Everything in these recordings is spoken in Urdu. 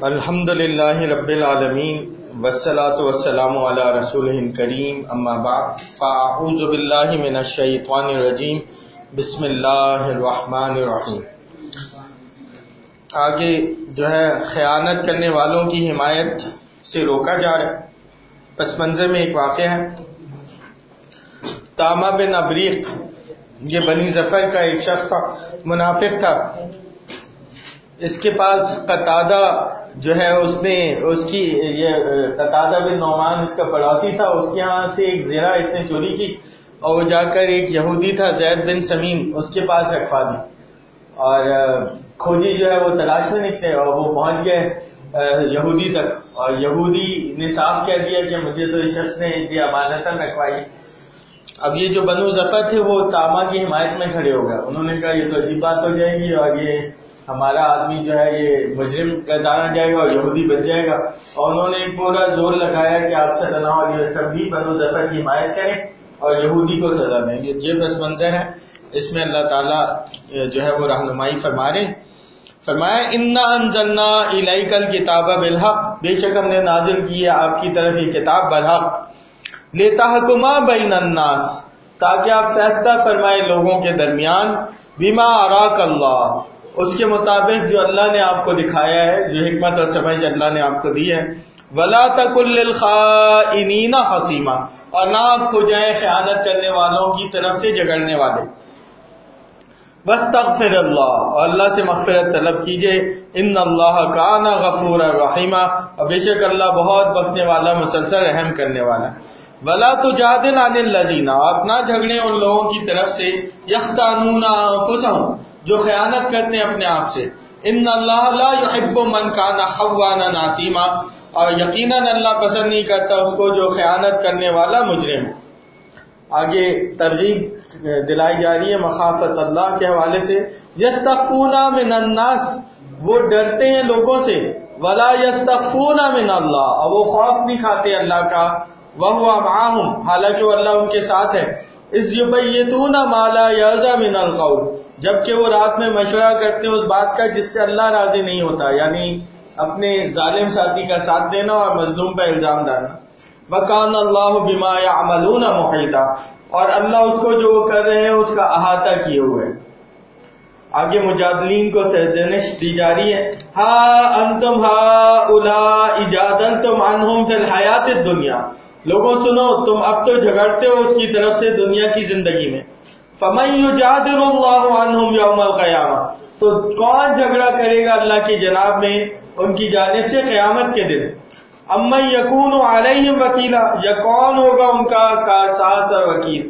الحمد للہ رب العالمین والصلاة والسلام علی رسولہ الکریم اما بعد فاعوذ باللہ من الشیطان الرجیم بسم اللہ الرحمن الرحیم۔ آگے جو ہے خیانت کرنے والوں کی حمایت سے روکا جا رہا ہے۔ پس منظر میں ایک واقعہ ہے، تامہ بن ابریق یہ بنی ظفر کا ایک شخص تھا، منافق تھا۔ اس کے پاس قتادہ جو ہے قتادہ بن نعمان اس کا پڑوسی تھا، اس کے ہاں سے ایک زرہ اس نے چوری کی اور وہ جا کر ایک یہودی تھا زید بن سمیم اس کے پاس رکھوا دی، اور کھوجی جو ہے وہ تلاش میں نکلے اور وہ پہنچ گئے یہودی تک، اور یہودی نے صاف کہہ دیا کہ مجھے تو اس شخص نے یہ امانتاً رکھوائی۔ اب یہ جو بنو ظفر تھے وہ تامہ کی حمایت میں کھڑے ہو گئے، انہوں نے کہا یہ تو عجیب بات ہو جائے گی اور یہ ہمارا آدمی جو ہے یہ مجرم گردانا جائے گا اور یہودی بچ جائے گا، اور انہوں نے پورا زور لگایا کہ آپ صلی اللہ علیہ وسلم بھی بنو ظفر کی حمایت کریں اور یہودی کو سزا دیں گے۔ یہ پس منظر ہے، اس میں اللہ تعالیٰ جو ہے وہ رہنمائی فرما رہے ہیں۔ فرمایا انا انزلنا الیک الکتاب بالحق، بے شک ہم نے نازل کی ہے آپ کی طرف یہ کتاب برحق، لتحکما بین الناس، تاکہ آپ فیصلہ فرمائے لوگوں کے درمیان، بما اراک اللہ، اس کے مطابق جو اللہ نے آپ کو دکھایا ہے، جو حکمت اور سمجھ اللہ نے آپ کو دی ہے۔ ولا تکن للخائنین خصیما، اور نہ آپ ہو جائیں خیانت کرنے والوں کی طرف سے جھگڑنے والے۔ واستغفر اللہ، اور اللہ سے مغفرت طلب کیجئے، ان اللہ کان غفورا رحیما، اور بے شک اللہ بہت بخشنے والا مسلسل رحم کرنے والا۔ ولا تجادل عن الذین، آپ نہ جھگڑیں ان لوگوں کی طرف سے، یختانون انفسہم، جو خیانت کرتے ہیں اپنے آپ سے۔ ان اللہ لا یحب من کان خوانا ناسیما، اور یقیناً اللہ پسند نہیں کرتا اس کو جو خیانت کرنے والا مجرم ہے۔ آگے ترغیب دلائی جا رہی ہے مخافت اللہ کے حوالے سے۔ یستخفون من الناس، وہ ڈرتے ہیں لوگوں سے، ولا یستخفون من اللہ، اور وہ خوف نہیں کھاتے اللہ کا، وہو معاہم، حالانکہ وہ اللہ ان کے ساتھ ہے، اذ یبیتون ما لا یرضی من القول، جبکہ وہ رات میں مشورہ کرتے ہیں اس بات کا جس سے اللہ راضی نہیں ہوتا، یعنی اپنے ظالم ساتھی کا ساتھ دینا اور مظلوم پہ الزام ڈالنا۔ وَكَانَ اللَّهُ بِمَا يَعْمَلُونَ مُحِيطًا، اور اللہ اس کو جو وہ کر رہے ہیں اس کا احاطہ کیے ہوئے۔ آگے مجادلین کو سرزنش دی جا رہی ہے۔ ہا انتم ہؤلاء جادلتم عنہم فی الحیات الدنیا، لوگوں سنو تم اب تو جھگڑتے ہو اس کی طرف سے دنیا کی زندگی میں۔ فَمَن يُجَادِلُ اللَّهُ عَنْهُمْ يَوْمَ الْقِيَامَةِ، تو کون جھگڑا کرے گا اللہ کی جناب میں ان کی جانب سے قیامت کے دن۔ اَمَّن يَكُونُ عَلَيْهِمْ وَكِيلًا، یا کون ہوگا ان کا کارساز اور وکیل۔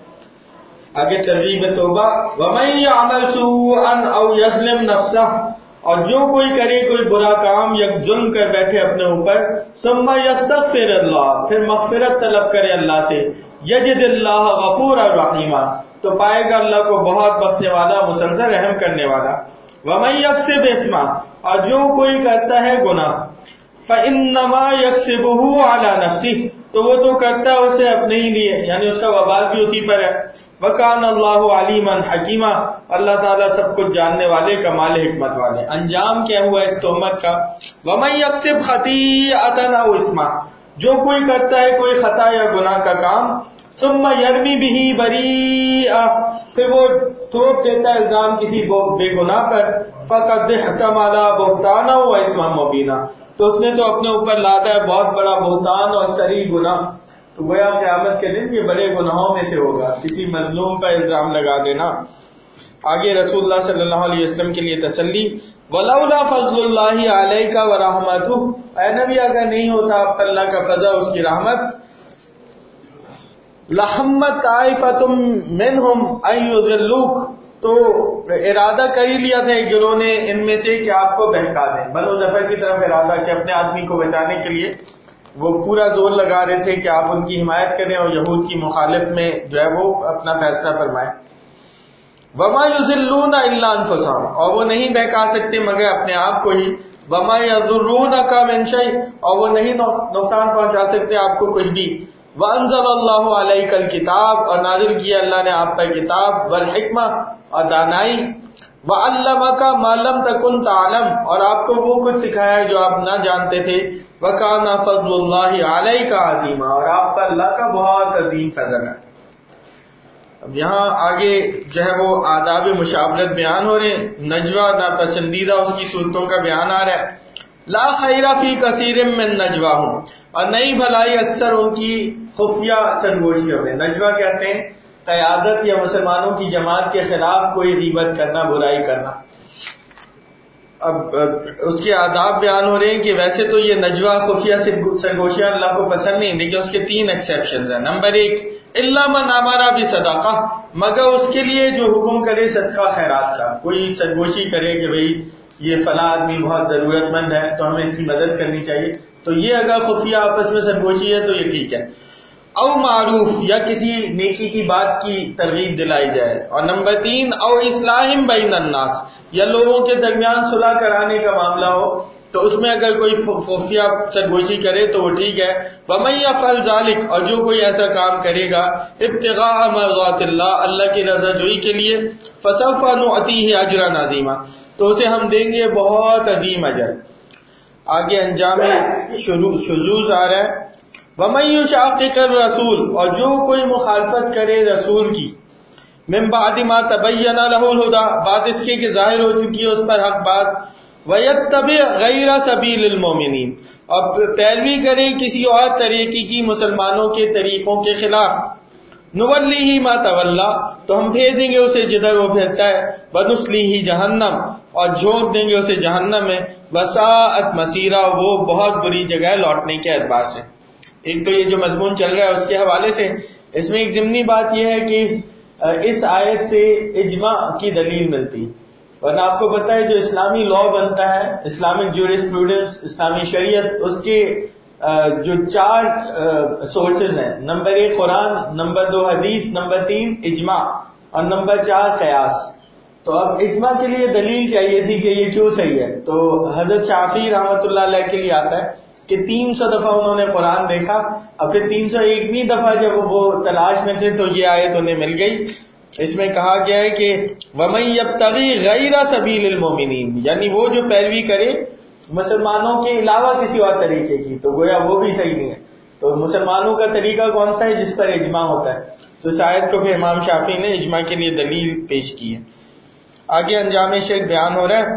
آگے ترغیب توبہ۔ وَمَن يَعْمَلْ سُوءًا أَوْ يَظْلِمْ نَفْسَهُ، اور جو کوئی کرے کوئی برا کام یا ظلم کر بیٹھے اپنے اوپر، ثُمَّ يَسْتَغْفِرِ اللَّهَ، پھر مغفرت طلب کرے اللہ سے، يَجِدِ اللَّهَ غَفُورًا رَحِيمًا، تو پائے گا اللہ کو بہت بخشنے والا مسلسل رحم کرنے والا۔ وَمَن يَكْسِبْ إِثْمًا، اور جو کوئی کرتا ہے گناہ، فَإِنَّمَا يَكْسِبُهُ عَلَى نَفْسِهِ، تو وہ تو کرتا ہے اسے اپنے ہی لیے، یعنی اس کا وبال بھی اسی پر ہے۔ وَكَانَ اللَّهُ عَلِيمًا حَكِيمًا، اللہ تعالیٰ سب کچھ جاننے والے، کمال حکمت والے۔ انجام کیا ہوا اس تہمت کا؟ وَمَن يَكْسِبْ خَطِيئَةً أَوْ إِثْمًا، جو کوئی کرتا ہے کوئی خطا یا گناہ کا کام، ثم یرمی بہ بریئا، پھر وہ تھوپ دیتا ہے الزام کسی بے گناہ پر، فقد احتمل بہتانا و اثما مبینا، تو اس نے تو اپنے اوپر لادا ہے بہت بڑا بہتان اور صریح گناہ۔ تو گویا قیامت کے دن یہ بڑے گناہوں میں سے ہوگا، کسی مظلوم پر الزام لگا دینا۔ آگے رسول اللہ صلی اللہ علیہ وسلم کے لیے تسلی۔ ولولا فضل اللہ علیک ورحمتہ، اے نبی اگر نہیں ہوتا آپ پر اللہ کا فضل اس کی رحمت، لَحَمَّتْ طَائِفَةٌ مِّنْهُمْ أَن يُضِلُّوكَ، تو ارادہ کر ہی لیا تھا ایک گروہ نے ان میں سے کہ آپ کو بہکا دیں۔ بنو ظفر کی طرف ارادہ کہ اپنے آدمی کو بچانے کے لیے وہ پورا زور لگا رہے تھے کہ آپ ان کی حمایت کریں اور یہود کی مخالف میں جو ہے وہ اپنا فیصلہ فرمائیں۔ وَمَا يُضِلُّونَ إِلَّا أَنفُسَهُمْ، اور وہ نہیں بہکا سکتے مگر اپنے آپ کو ہی۔ وَمَا يَضُرُّونَكَ مِن شَيْءٍ، اور وہ نہیں نقصان پہنچا سکتے آپ کو کچھ بھی۔ وَأَنزَلَ اللَّهُ عَلَيْكَ الْكِتَابَ، اور نازل کیا اللہ نے آپ پر کتاب، وَالْحِکْمَةَ، اور دانائی، وَعَلَّمَكَ مَا لَمْ تَكُنْ تَعْلَمْ، اور آپ کو وہ کچھ سکھایا ہے جو آپ نہ جانتے تھے. وَكَانَ فَضْلُ اللَّهِ عَلَيْكَ عَظِيمًا، اور آپ پر اللہ کا بہت عظیم فضل ہے. اب یہاں آگے جو ہے وہ آداب مشاورت بیان ہو رہے ہیں. نجوہ ناپسندیدہ اس کی صورتوں کا بیان آ رہا ہے. لا خیر فی کثیر من نجواہم، اور نئی بھلائی اکثر ان کی خفیہ سرگوشیوں میں. نجوہ کہتے ہیں قیادت یا مسلمانوں کی جماعت کے خلاف کوئی غیبت کرنا، برائی کرنا. اب اس کے آداب بیان ہو رہے ہیں کہ ویسے تو یہ نجوہ خفیہ سرگوشیاں اللہ کو پسند نہیں، لیکن اس کے 3 ایکسیپشنز ہیں. نمبر 1، الا من امر بصدقہ، مگر اس کے لیے جو حکم کرے صدقہ خیرات کا. کوئی سرگوشی کرے کہ بھئی یہ فلاں آدمی بہت ضرورت مند ہے تو ہمیں اس کی مدد کرنی چاہیے، تو یہ اگر خفیہ آپس میں سرگوشی ہے تو یہ ٹھیک ہے. او معروف، یا کسی نیکی کی بات کی ترغیب دلائی جائے. اور نمبر 3، او اصلاح بین الناس، یا لوگوں کے درمیان صلح کرانے کا معاملہ ہو تو اس میں اگر کوئی خفیہ سرگوشی کرے تو وہ ٹھیک ہے. وَمَن يَفْعَلْ ذَلِكَ، اور جو کوئی ایسا کام کرے گا ابتغاء مرضات اللہ، اللہ کی رضا جوئی کے لیے، فَسَوْفَ نُؤْتِيهِ أَجْرًا عَظِيمًا، تو اسے ہم دیں گے بہت عظیم اجر. آگے انجام شذوذ آ رہا ہے. وَمَن يُشَاقِقِ الرَّسُولَ، اور جو کوئی مخالفت کرے رسول کی، من بعد ما تبین لہ الہدی، بات اس کے کہ ظاہر ہو چکی ہے اس پر حق بات. وَيَتَّبِعْ غَيْرَ سَبِيلِ الْمُؤْمِنِينَ، اور پیروی کرے کسی اور طریقے کی مسلمانوں کے طریقوں کے خلاف. نُوَلِّهِ مَا تَوَلَّى، تو ہم بھیج دیں گے اسے جدھر وہ پھرتا ہے. وَنُصْلِهِ جہنم، اور جھونک دیں گے اسے جہنم میں. وَسَاءَتْ مَصِيرًا، وہ بہت بری جگہ ہے لوٹنے کے اعتبار سے. ایک تو یہ جو مضمون چل رہا ہے اس کے حوالے سے، اس میں ایک ضمنی بات یہ ہے کہ اس آیت سے اجماع کی دلیل ملتی. ورنہ آپ کو پتہ ہے جو اسلامی لا بنتا ہے، اسلامک جورسپروڈنس، اسلامی شریعت، اس کے جو 4 سورسز ہیں، نمبر 1 قرآن، نمبر 2 حدیث، نمبر 3 اجماع، اور نمبر 4 قیاس. تو اب اجماع کے لیے دلیل چاہیے تھی کہ یہ کیوں صحیح ہے. تو حضرت شافعی رحمۃ اللہ علیہ کے لیے آتا ہے کہ 300 دفعہ انہوں نے قرآن دیکھا، اور پھر 301ویں دفعہ جب وہ تلاش میں تھے تو یہ آیت انہیں مل گئی. اس میں کہا گیا ہے کہ وَمَن يَبْتَغِي غَيْرَ سَبِيلِ الْمُؤْمِنِينَ، یعنی وہ جو پیروی کرے مسلمانوں کے علاوہ کسی اور طریقے کی، تو گویا وہ بھی صحیح نہیں ہے. تو مسلمانوں کا طریقہ کون سا ہے جس پر اجماع ہوتا ہے؟ تو اس آیت کو پھر امام شافعی نے اجماع کے لیے دلیل پیش کی ہے. آگے انجام شرک بیان ہو رہا ہے.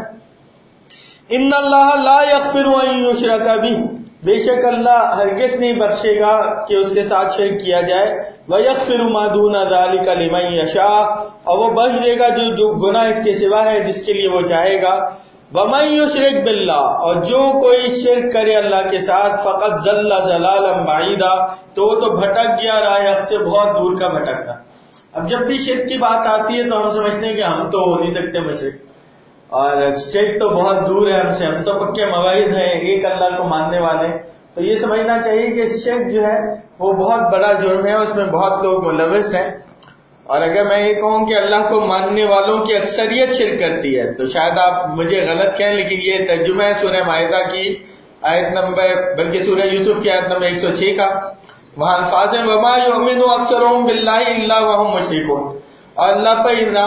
ان اللہ لا یغفر ان یشرک بہ، بے شک اللہ ہرگز نہیں بخشے گا کہ اس کے ساتھ شرک کیا جائے. وَيَغْفِرُ مَا دُونَ ذَلِكَ لِمَن يَشَاءُ، اور وہ بخش دے گا جو گناہ اس کے سوا ہے جس کے لیے وہ چاہے گا. وَمَن يُشْرِكْ بِاللَّهِ، اور جو کوئی شرک کرے اللہ کے ساتھ، فَقَدْ ضَلَّ ضَلَالًا بَعِيدًا، تو وہ تو بھٹک گیا راہ حق سے بہت دور کا بھٹکنا. اب جب بھی شرک کی بات آتی ہے تو ہم سمجھتے ہیں کہ ہم تو ہو نہیں سکتے مشرک، اور شرک تو بہت دور ہے ہم سے، ہم تو پکے موحد ہیں، ایک اللہ کو ماننے والے. تو یہ سمجھنا چاہیے کہ شرک جو ہے وہ بہت بڑا جرم ہے، اس میں بہت لوگ ملوث ہیں. اور اگر میں یہ کہوں کہ اللہ کو ماننے والوں کی اکثریت شرک کرتی ہے تو شاید آپ مجھے غلط کہیں، لیکن یہ ترجمہ ہے سورہ مائدہ کی آیت نمبر، بلکہ سورہ یوسف کی آیت نمبر 106 کا. وہاں الفاظ ہیں وَمَا يُؤْمِنُ أَكْثَرُهُم بِاللَّهِ إِلَّا وَهُمْ مُشْرِكُونَ، اور اللہ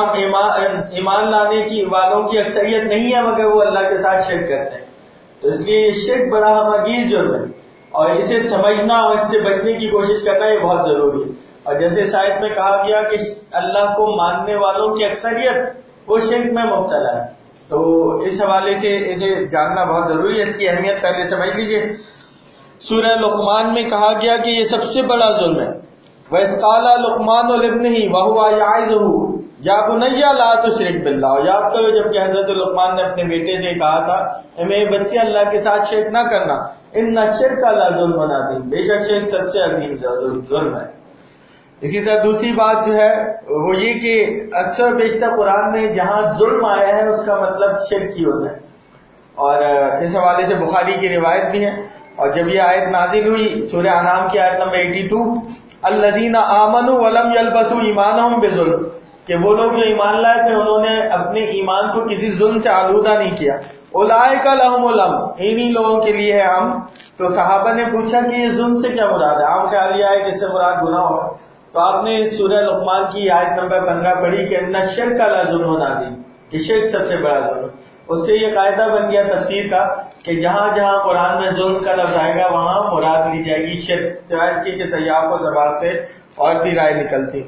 پر ایمان لانے کی والوں کی اکثریت نہیں ہے مگر وہ اللہ کے ساتھ شرک کرتے ہیں. تو اس لیے یہ شرک بڑا ہماگیر جرم ہے، اور اسے سمجھنا اور اس سے بچنے کی کوشش کرنا یہ بہت ضروری ہے. اور جیسے اس آیت میں کہا گیا کہ اللہ کو ماننے والوں کی اکثریت وہ شرک میں مبتلا ہے، تو اس حوالے سے اسے جاننا بہت ضروری ہے. اس کی اہمیت پہلے سمجھ لیجئے. سورہ لقمان میں کہا گیا کہ یہ سب سے بڑا ظلم ہے. وَإِذْ قَالَ لُقْمَانُ لِابْنِهِ وَهُوَ يَعِظُهُ يَا بُنَيَّ لَا تُشْرِكْ بِاللَّهِ، یاد کرو جب کہ حضرت لقمان نے اپنے بیٹے سے کہا تھا اے میرے بچے اللہ کے ساتھ شرک نہ کرنا. ان الشرک لظلم عظیم، بے شک شرک سب سے عظیم ظلم ہے. اسی طرح دوسری بات جو ہے وہ یہ کہ اکثر بیشتر قرآن میں جہاں ظلم آیا ہے اس کا مطلب شرک ہی ہوتا ہے، اور اس حوالے سے بخاری کی روایت بھی ہے. اور جب یہ آیت نازل ہوئی سورہ انعام کی آیت نمبر 82، الذین آمنوا ولم یلبسوا ایمانہم بظلم، کہ وہ لوگ جو ایمان لائے تھے انہوں نے اپنے ایمان کو کسی ظلم سے آلودہ نہیں کیا. اولئک لہم الامن، انہی لوگوں کے لیے ہے امن. تو صحابہ نے پوچھا کہ یہ ظلم سے کیا مراد ہے؟ عام خیال یہ ہے کہ اس سے مراد گناہ ہو. تو آپ نے سورہ لقمان کی آیت نمبر 15 پڑھی کہ ان الشرک لظلم عظیم، کہ شرک سب سے بڑا ظلم. اس سے یہ قاعدہ بن گیا تفسیر کا کہ جہاں جہاں قرآن میں ظلم کا لفظ آئے گا وہاں مراد لی جائے گی شرک، سوائے اس کی کہ سیاق و زبان سے اور بھی رائے نکلتی.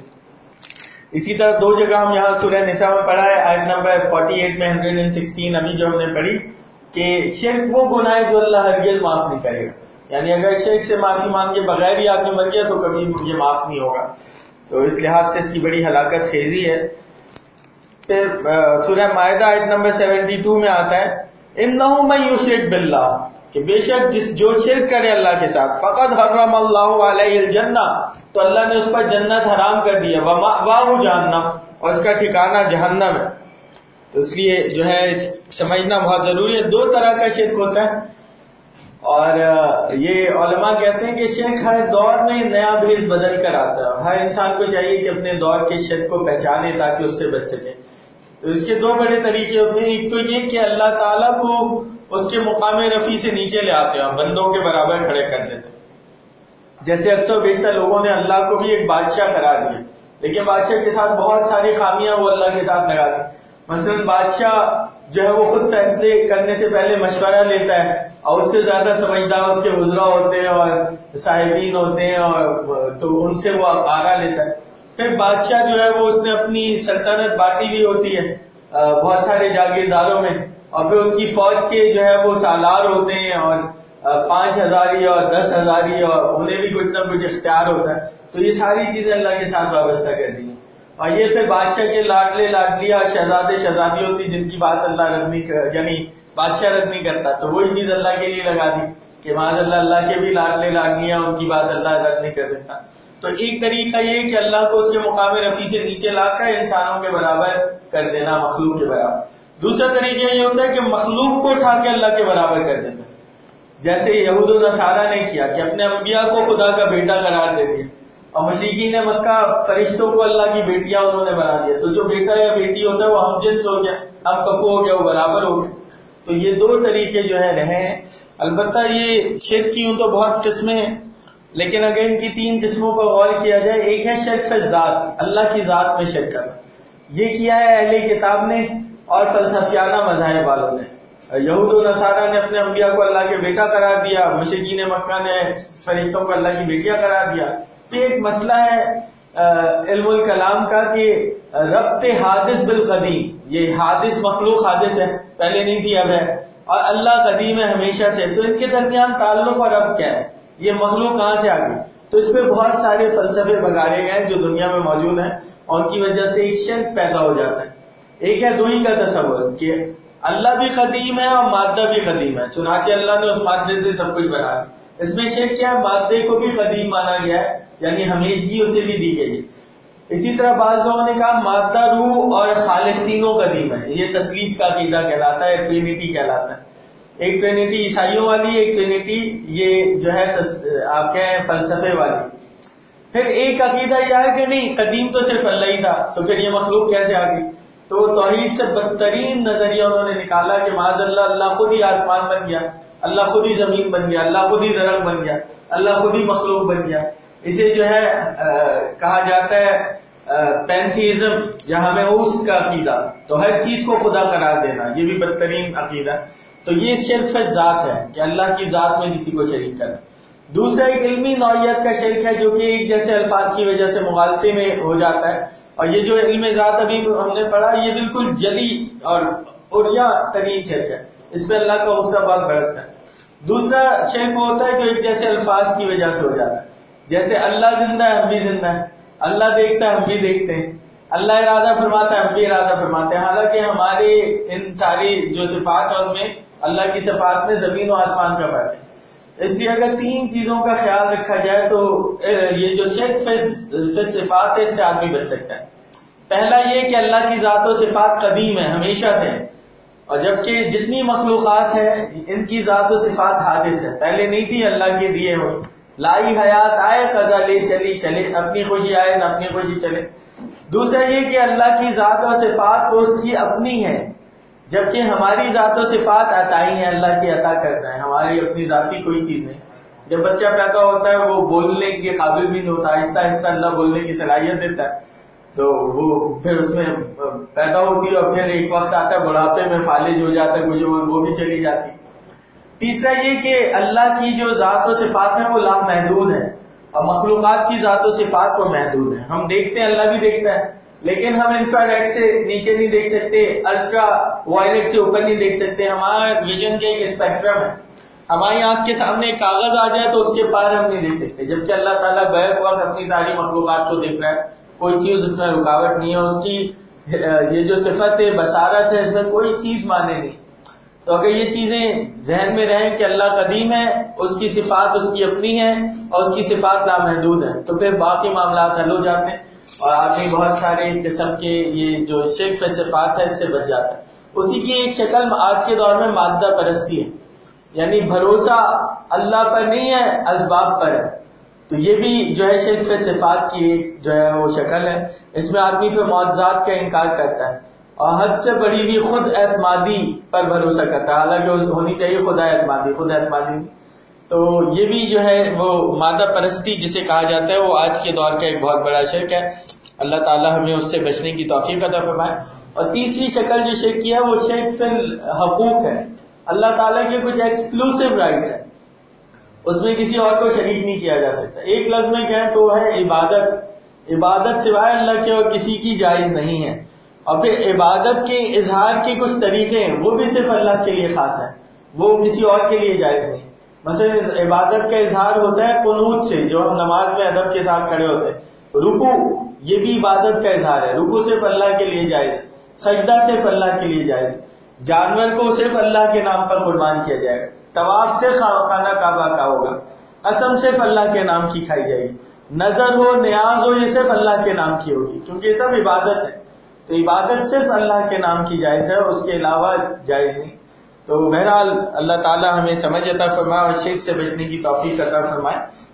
اسی طرح دو جگہ ہم یہاں سورہ نساء میں پڑھا ہے، آیت نمبر 48 میں 116 ابھی جو ہم نے پڑھی کہ شرک وہ گناہ ہے جو اللہ ہرگز معاف نہیں کرے گا. یعنی اگر شرک سے معافی مانگے بغیر ہی آدمی مر گیا تو کبھی مجھے معاف نہیں ہوگا. تو اس لحاظ سے اس کی بڑی ہلاکت خیزی ہے. پھر سورہ مائدہ آیت نمبر 72 میں آتا ہے انہ من یشرک باللہ، کہ بے شک جو شرک کرے اللہ کے ساتھ، فقد حرم اللہ علیہ الجنہ، تو اللہ نے اس پر جنت حرام کر دیا، ومأواہ جہنم، اور اس کا ٹھکانہ جہنم ہے. تو اس لیے جو ہے سمجھنا بہت ضروری ہے. دو طرح کا شرک ہوتا ہے، اور یہ علماء کہتے ہیں کہ شرک ہر دور میں نیا بھیس بدل کر آتا ہے. ہر انسان کو چاہیے کہ اپنے دور کے شرک کو پہچانے تاکہ اس سے بچ سکے. تو اس کے دو بڑے طریقے ہوتے ہیں. ایک تو یہ کہ اللہ تعالیٰ کو اس کے مقام رفیع سے نیچے لے آتے ہیں اور بندوں کے برابر کھڑے کر دیتے ہیں. جیسے اکثر بیشتر لوگوں نے اللہ کو بھی ایک بادشاہ قرار دیا، لیکن بادشاہ کے ساتھ بہت ساری خامیاں وہ اللہ کے ساتھ لگا دی. مثلا بادشاہ جو ہے وہ خود فیصلے کرنے سے پہلے مشورہ لیتا ہے، اور اس سے زیادہ سمجھدار اس کے وزراء ہوتے ہیں اور صاحبین ہوتے ہیں، اور تو ان سے وہ آرا لیتا ہے. پھر بادشاہ جو ہے وہ اس نے اپنی سلطنت بانٹی ہوئی ہوتی ہے بہت سارے جاگیرداروں میں، اور پھر اس کی فوج کے جو ہے وہ سالار ہوتے ہیں، اور 5,000 اور 10,000 اور انہیں بھی کچھ نہ کچھ اختیار ہوتا ہے. تو یہ ساری چیزیں اللہ کے ساتھ وابستہ کر دی ہیں. اور یہ پھر بادشاہ کے لاڈلے لاڈلیاں شہزادے شہزادی ہوتی جن کی بات اللہ رد نہیں یعنی بادشاہ رد نہیں کرتا، تو وہی چیز اللہ کے لیے لگا دی کہ معاذ اللہ کے بھی لاڈلے لاڈلیاں ان کی بات اللہ رد نہیں کر سکتا. تو ایک طریقہ یہ کہ اللہ کو اس کے مقام رفیع سے نیچے لا کر انسانوں کے برابر کر دینا، مخلوق کے برابر. دوسرا طریقہ یہ ہوتا ہے کہ مخلوق کو اٹھا کے اللہ کے برابر کر دینا، جیسے یہود و نصارہ نے کیا کہ اپنے انبیاء کو خدا کا بیٹا قرار دے دیا، اور مشرکین مکہ فرشتوں کو اللہ کی بیٹیاں انہوں نے بنا دیا. تو جو بیٹا یا بیٹی ہوتا ہے وہ ہم جنس ہو گیا، ہم کفو ہو گیا، وہ برابر ہو گیا. تو یہ دو طریقے جو ہے رہے ہیں. البتہ یہ شرک کی تو بہت قسمیں ہیں، لیکن اگر ان کی 3 قسموں پر غور کیا جائے، ایک ہے شرک فی ذات، اللہ کی ذات میں شرک کرنا. یہ کیا ہے اہل کتاب نے اور فلسفیانہ مذاہب والوں نے. یہود و نصارہ نے اپنے انبیاء کو اللہ کے بیٹا قرار دیا، مشرکین مکہ نے فرشتوں کو اللہ کی بیٹیاں قرار دیا. تو ایک مسئلہ ہے علم الکلام کا کہ ربط حادث بالقدیم، یہ حادث مخلوق حادث ہے، پہلے نہیں تھی اب ہے، اور اللہ قدیم ہے ہمیشہ سے، تو ان کے درمیان تعلق اور رب کیا ہے، یہ مخلوق کہاں سے آ گئی. تو اس پہ بہت سارے فلسفے بگاڑے گئے جو دنیا میں موجود ہیں، اور ان کی وجہ سے ایک شرک پیدا ہو جاتا ہے. ایک ہے دوئی کا تصور کہ اللہ بھی قدیم ہے اور مادہ بھی قدیم ہے، چنانچہ اللہ نے اس مادے سے سب کچھ بنایا. اس میں شرک کیا ہے، مادے کو بھی قدیم مانا گیا ہے، یعنی ہمیشگی اسے بھی دی گئی ہے. اسی طرح بعض لوگوں نے کہا مادہ، روح اور خالق تینوں قدیم ہے. یہ تثلیث کا عقیدہ کہلاتا ہے، ٹرینٹی کہلاتا ہے. ایک ٹرینٹی عیسائیوں والی، ایک ٹرینٹی یہ جو ہے آپ کہیں فلسفے والی. پھر ایک عقیدہ یہ ہے کہ نہیں، قدیم تو صرف اللہ ہی تھا، تو پھر یہ مخلوق کیسے آ گئی. تو توحید سے بدترین نظریہ انہوں نے نکالا کہ معاذ اللہ خود ہی آسمان بن گیا، اللہ خود ہی زمین بن گیا، اللہ خود ہی درخت بن گیا، اللہ خود ہی مخلوق بن گیا. اسے جو ہے کہا جاتا ہے پینتھیزم یا ہمیں اس کا عقیدہ، تو ہر چیز کو خدا قرار دینا، یہ بھی بدترین عقیدہ. تو یہ شرک فی ذات ہے کہ اللہ کی ذات میں کسی کو شریک کرنا. دوسرا ایک علمی نوعیت کا شرک ہے جو کہ ایک جیسے الفاظ کی وجہ سے مغالطے میں ہو جاتا ہے. اور یہ جو علم ذات ابھی ہم نے پڑھا، یہ بالکل جلی اور اڑیا ترین شرک ہے، اس پہ اللہ کا غصہ بہت بڑھتا ہے. دوسرا شرک ہوتا ہے جو ایک جیسے الفاظ کی وجہ سے ہو جاتا ہے، جیسے اللہ زندہ ہے ہم بھی زندہ ہیں، اللہ دیکھتا ہے ہم بھی دیکھتے ہیں، اللہ ارادہ فرماتا ہے ہم بھی ارادہ فرماتے ہیں. حالانکہ ہمارے ان ساری جو صفات ہیں ان میں اللہ کی صفات میں زمین و آسمان کا فرق ہے. اس لیے اگر 3 چیزوں کا خیال رکھا جائے تو یہ جو شرک فی صفات ہے اس سے آدمی بچ سکتا ہے. پہلا یہ کہ اللہ کی ذات و صفات قدیم ہے، ہمیشہ سے، اور جبکہ جتنی مخلوقات ہیں ان کی ذات و صفات حادث ہے، پہلے نہیں تھی اللہ کے دیے ہوئے. لائی حیات آئے قضا لے چلی چلے، اپنی خوشی آئے نہ اپنی خوشی چلے. دوسرا یہ کہ اللہ کی ذات و صفات وہ اس کی اپنی ہے، جبکہ ہماری ذات و صفات عطائی ہیں، اللہ کی عطا کرنا ہے، ہماری اپنی ذاتی کوئی چیز نہیں. جب بچہ پیدا ہوتا ہے وہ بولنے کے قابل بھی نہیں ہوتا، آہستہ آہستہ اللہ بولنے کی صلاحیت دیتا ہے. تو وہ پھر اس میں پیدا ہوتی ہے اور پھر ایک وقت آتا ہے بڑھاپے میں فالج ہو جاتا ہے کچھ وہ بھی چلی جاتی. تیسرا یہ کہ اللہ کی جو ذات و صفات ہیں وہ لامحدود ہیں اور مخلوقات کی ذات و صفات وہ محدود ہیں. ہم دیکھتے ہیں اللہ بھی دیکھتا ہے لیکن ہم انفرا ریڈ سے نیچے نہیں دیکھ سکتے, الٹرا وائلٹ سے اوپر نہیں دیکھ سکتے. ہمارا ویژن کا ایک اسپیکٹرم ہے. ہماری آنکھ کے سامنے ایک کاغذ آ جائے تو اس کے پار ہم نہیں دیکھ سکتے, جبکہ اللہ تعالیٰ بیک وقت اپنی ساری مخلوقات کو دیکھ رہا ہے. کوئی چیز اس میں رکاوٹ نہیں ہے. اس کی یہ جو صفت بصارت ہے اس میں کوئی چیز مانے نہیں. تو اگر یہ چیزیں ذہن میں رہیں کہ اللہ قدیم ہے, اس کی صفات اس کی اپنی ہیں اور اس کی صفات لامحدود ہیں, تو پھر باقی معاملات حل ہو جاتے ہیں اور آدمی بہت سارے قسم کے یہ جو شرک صفات ہے اس سے بچ جاتا ہے. اسی کی ایک شکل آج کے دور میں مادہ پرستی ہے, یعنی بھروسہ اللہ پر نہیں ہے اسباب پر ہے. تو یہ بھی جو ہے شرک صفات کی ایک جو ہے وہ شکل ہے. اس میں آدمی پہ معجزات کا انکار کرتا ہے اور حد سے بڑی بھی خود اعتمادی پر بھروسہ کرتا ہے, حالانکہ ہونی چاہیے خدا اعتمادی, خود اعتمادی نہیں. تو یہ بھی جو ہے وہ مادہ پرستی جسے کہا جاتا ہے وہ آج کے دور کا ایک بہت بڑا شرک ہے. اللہ تعالیٰ ہمیں اس سے بچنے کی توفیق عطا فرمائے. اور تیسری شکل جو شرک کی ہے وہ شرک فی الحقوق ہے. اللہ تعالیٰ کے کچھ ایکسکلوسیو رائٹس ہیں, اس میں کسی اور کو شریک نہیں کیا جا سکتا. ایک لفظ میں کہیں تو ہے عبادت. عبادت سوائے اللہ کے اور کسی کی جائز نہیں ہے. اور پھر عبادت کے اظہار کے کچھ طریقے ہیں وہ بھی صرف اللہ کے لیے خاص ہیں, وہ کسی اور کے لیے جائز نہیں. مثلا عبادت کا اظہار ہوتا ہے قنوت سے, جو ہم نماز میں ادب کے ساتھ کھڑے ہوتے ہیں. رکوع یہ بھی عبادت کا اظہار ہے, رکوع صرف اللہ کے لیے جائز ہے. سجدہ صرف اللہ کے لیے جائز ہے. جانور کو صرف اللہ کے نام پر قربان کیا جائے گا. طواف سے خانہ کعبہ کا ہوگا. قسم صرف اللہ کے نام کی کھائی جائے گی. نظر ہو, نیاز ہو, یہ صرف اللہ کے نام کی ہوگی, کیونکہ یہ سب عبادت ہے. تو عبادت صرف اللہ کے نام کی جائز ہے, اس کے علاوہ جائز نہیں. تو بہرحال اللہ تعالیٰ ہمیں سمجھ عطا فرمائے اور شرک سے بچنے کی توفیق عطا فرمائے.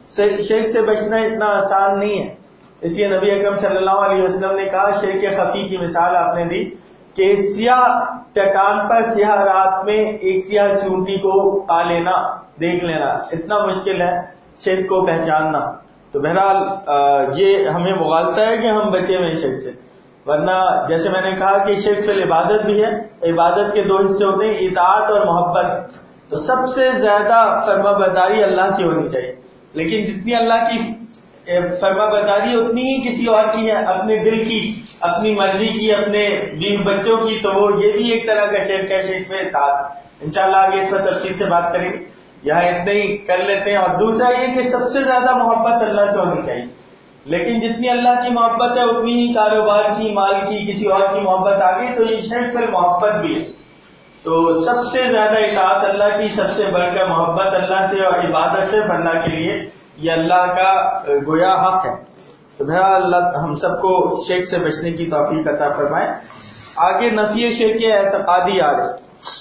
شرک سے بچنا اتنا آسان نہیں ہے. اس لیے نبی اکرم صلی اللہ علیہ وسلم نے کہا, شرک خفی کی مثال آپ نے دی کہ سیاہ چٹان پر سیاہ رات میں ایک سیاہ چونٹی کو پا لینا, دیکھ لینا, اتنا مشکل ہے شرک کو پہچاننا. تو بہرحال یہ ہمیں مغالطہ ہے کہ ہم بچے ہوئے شرک سے, ورنہ جیسے میں نے کہا کہ شرک فی العبادت بھی ہے. عبادت کے دو حصے ہوتے ہیں, اطاعت اور محبت. تو سب سے زیادہ فرما برداری اللہ کی ہونی چاہیے, لیکن جتنی اللہ کی فرما برداری اتنی ہی کسی اور کی ہے, اپنے دل کی, اپنی مرضی کی, اپنے بیوی بچوں کی. تو وہ یہ بھی ایک طرح کا شرک ہے, شرک میں اطاعت. انشاءاللہ آگے اس پر تفصیل سے بات کریں گے, یہاں اتنے ہی کر لیتے ہیں. اور دوسرا یہ کہ سب سے زیادہ محبت اللہ سے ہونی چاہیے, لیکن جتنی اللہ کی محبت ہے اتنی ہی کاروبار کی, مال کی, کسی اور کی محبت آ گئی تو یہ شرک فی محبت بھی ہے. تو سب سے زیادہ اطاعت اللہ کی, سب سے بڑھ کر محبت اللہ سے اور عبادت سے اللہ کے لیے, یہ اللہ کا گویا حق ہے. تو بہرحال اللہ ہم سب کو شرک سے بچنے کی توفیق عطا فرمائے. آگے نفی شرک اعتقادی آ رہے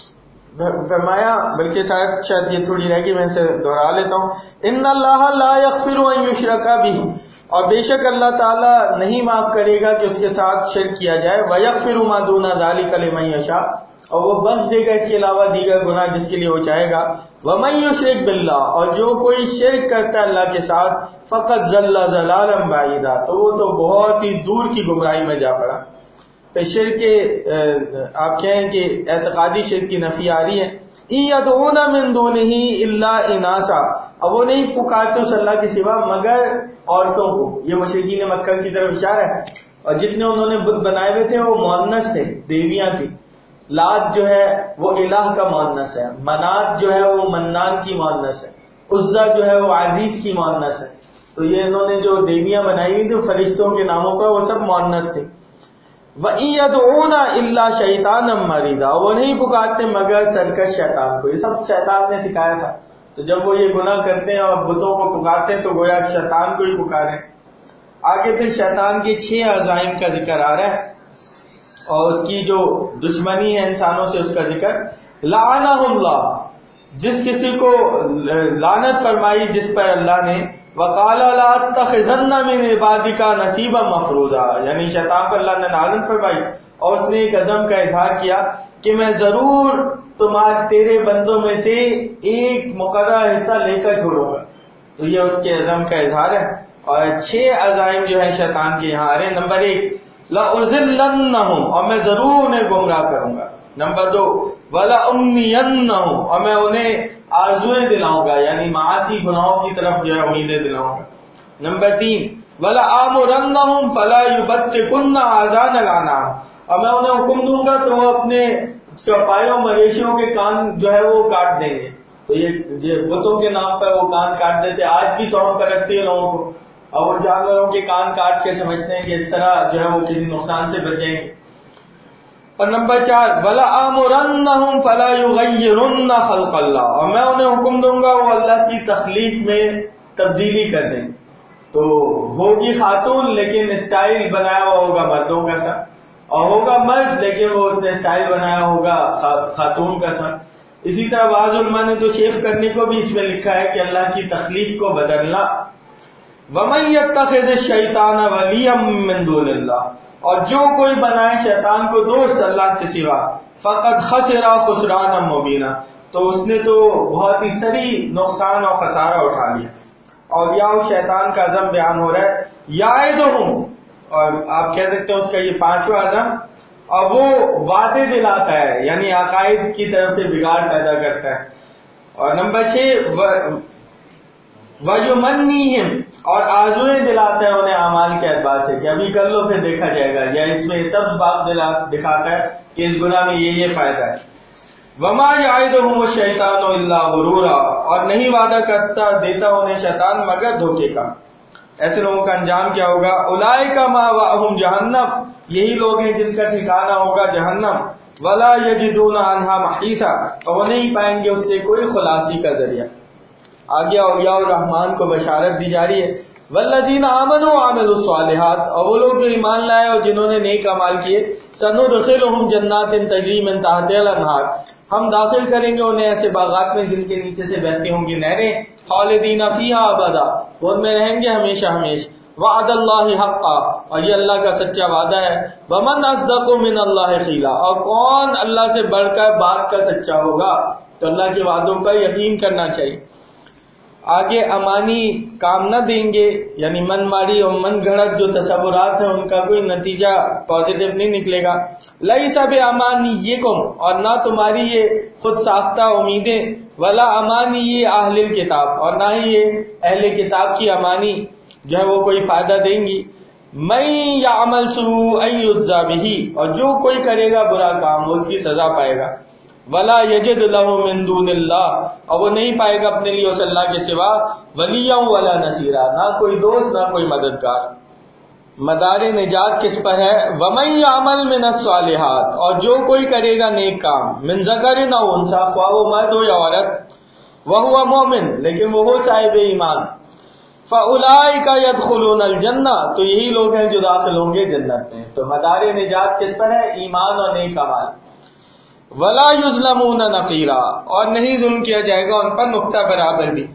فرمایا, بلکہ شاید یہ تھوڑی رہ گئی, میں اسے دوہرا لیتا ہوں. ان اللہ لا یغفر ان یشرک بہ, اور بے شک اللہ تعالیٰ نہیں معاف کرے گا کہ اس کے ساتھ شرک کیا جائے. وَيَغْفِرُ مَا دُونَ ذَلِكَ لِمَن يَشَاءُ, اور وہ بخش دے گا اس کے علاوہ دیگر گناہ جس کے لیے وہ چاہے گا. وَمَن يُشْرِكْ بِاللَّهِ, اور جو کوئی شرک کرتا ہے اللہ کے ساتھ, فَقَدْ ضَلَّ ضَلَالًا بَعِيدًا, تو وہ تو بہت ہی دور کی گمراہی میں جا پڑا. تو شرک آپ کہیں کہ اعتقادی شرک کی نفی آ رہی ہے. يَدْعُونَ مِن دُونِهِ إِلَّا إِنَاثًا, اب وہ نہیں پکارتے اس اللہ کے سوا مگر عورتوں کو. یہ مشرکین مکہ کی طرف اشارہ ہے. اور جتنے انہوں نے بت بنائے ہوئے تھے وہ مؤنث تھے, دیویاں تھیں. لات جو ہے وہ الہ کا مؤنث ہے, منات جو ہے وہ منان کی مؤنث ہے, عزا جو ہے وہ عزیز کی مؤنث ہے. تو یہ انہوں نے جو دیویاں بنائی ہوئی تھی فرشتوں کے ناموں پر, وہ سب مؤنث تھے. وَإِن يَدْعُونَ إِلَّا شَيْطَانًا مَرِيدًا, وہ نہیں پکارتے مگر سرکش شیطان کو. یہ سب شیطان نے سکھایا تھا. تو جب وہ یہ گناہ کرتے ہیں اور بتوں کو پکارتے ہیں تو گویا شیطان کو ہی پکاریں. آگے پھر شیطان کے 6 عزائم کا ذکر آ رہا ہے اور اس کی جو دشمنی ہے انسانوں سے اس کا ذکر. لعنہ اللہ, جس کسی کو لعنت فرمائی جس پر اللہ نے. وقال لا اتخذن من عبادک نصیبا مفروضا, یعنی شیطان پر اللہ نے لعنت فرمائی اور اس نے ایک عزم کا اظہار کیا کہ میں ضرور تیرے بندوں میں سے ایک مقررہ حصہ لے کر چھوڑوں گا. تو یہ اس کے عزم کا اظہار ہے. اور 6 عزائم جو ہے شیطان کے یہاں آ رہے ہیں. نمبر 1, لَأُضِلَّنَّهُمْ، اور میں ضرور انہیں گمراہ کروں گا. نمبر 2 وَلَأُمْنِيَنَّهُمْ، اور میں انہیں آرزویں دلاؤں گا، یعنی معاصی گناہوں کی طرف جو ہے امیدیں دلاؤں گا. نمبر 3 وَلَآمُرَنَّهُمْ فَلَا يُبَتِّكُنَّ آذَانَ الْأَنْعَامِ، اور میں انہیں حکم دوں گا تو وہ اپنے چوپایوں مویشیوں کے کان جو ہے وہ کاٹ دیں گے. تو یہ بتوں کے نام پر وہ کان کاٹ دیتے. آج بھی توہم پرستی ہے لوگوں کو، اور وہ جانوروں کے کان کاٹ کے سمجھتے ہیں کہ اس طرح جو ہے وہ کسی نقصان سے بچیں گے. اور نمبر 4 وَلَآمُرَنَّهُمْ فَلَا يُغَيِّرُنَّ خَلْقَ اللَّهِ، اور میں انہیں حکم دوں گا وہ اللہ کی تخلیق میں تبدیلی کر دیں. تو ہوگی خاتون لیکن اسٹائل بنایا ہوا ہوگا مردوں کا سا، اور ہوگا مرد لیکن وہ اس نے اسٹائل بنایا ہوگا خاتون کا سا. اسی طرح بعض علماء نے تو شیف کرنے کو بھی اس میں لکھا ہے کہ اللہ کی تخلیق کو بدلنا. وَمَن يَتَّخِذِ الشَّيْطَانَ وَلِيًّا مِّن دُونِ اللَّهِ، اور جو کوئی بنائے شیطان کو دوست اللہ کے سوا، فَقَدْ خَسِرَ خُسْرَانًا مُبِينًا، تو اس نے تو بہت ہی سری نقصان اور خسارہ اٹھا لیا. اور یا شیطان کا عزم بیان ہو رہا ہے یعدہم، اور آپ کہہ سکتے ہیں اس کا یہ 5واں عزم، اور وہ وعدے دلاتا ہے، یعنی عقائد کی طرف سے بگاڑ پیدا کرتا ہے. اور نمبر 6 وَيُمَنِّيهِمْ، اور آرزویں دلاتا ہے انہیں اعمال کے اعتبار سے کہ ابھی کر لو پھر دیکھا جائے گا، یا اس میں سب باب دکھاتا ہے کہ اس گناہ میں یہ فائدہ ہے. وَمَا يَعِدُهُمُ الشَّيْطَانُ إِلَّا غُرُورًا، اور نہیں وعدہ دیتا انہیں شیطان مگر دھوکے کا. ایسے لوگوں کا انجام کیا ہوگا؟ اولئک مأواہم جہنم، یہی لوگ ہیں جن کا ٹھکانہ ہوگا جہنم. ولا یجدون عنہا محیصا، اور وہ نہیں پائیں گے اس سے کوئی خلاصی کا ذریعہ. آگے اولیاء الرحمان کو بشارت دی جا رہی ہے. والذین آمنوا وعملوا الصالحات، اور وہ لوگ جو ایمان لائے اور جنہوں نے نیک اعمال کیے. سندخلہم جنات تجری من تحتہا الانہار، ہم داخل کریں گے انہیں ایسے باغات میں جن کے نیچے سے بہتی ہوں گی نہریں. خالدین فیہا ابدا، وہ ان میں رہیں گے ہمیشہ ہمیشہ. وعد اللہ حقا، اور یہ اللہ کا سچا وعدہ ہے. ومن اصدق من اللہ قیلا، اور کون اللہ سے بڑھ کر بات کا سچا ہوگا. تو اللہ کے وعدوں پر یقین کرنا چاہیے. آگے امانی کام نہ دیں گے، یعنی من ماری اور من گھڑت جو تصورات ہیں ان کا کوئی نتیجہ پازیٹو نہیں نکلے گا. لیس بامانیکم، اور نہ تمہاری یہ خود ساختہ امیدیں. ولا امانی اہل الکتاب، اور نہ ہی یہ اہل کتاب کی امانی جو ہے وہ کوئی فائدہ دیں گی. من یعمل سوءا یجزا بہ، اور جو کوئی کرے گا برا کام وہ اس کی سزا پائے گا. ولا یجد لہ من دون اللہ، اور وہ نہیں پائے گا اپنے لیے اس اللہ کے سوا ولیا ولا نصیرا، نہ کوئی دوست نہ کوئی مددگار. مدار نجات کس پر ہے؟ ومن یعمل من الصالحات، اور جو کوئی کرے گا نیک کام. من ذکر او انثی، خواہ وہ مرد ہو یا عورت. وہو مومن، لیکن وہ ہو صاحب ایمان. فاولئک یدخلون الجنہ، تو یہی لوگ ہیں جو داخل ہوں گے جنت میں. تو مدار نجات کس پر ہے؟ ایمان اور نیک اعمال. ولا یظلمون نقیرا، اور نہیں ظلم کیا جائے گا ان پر نقطہ برابر بھی.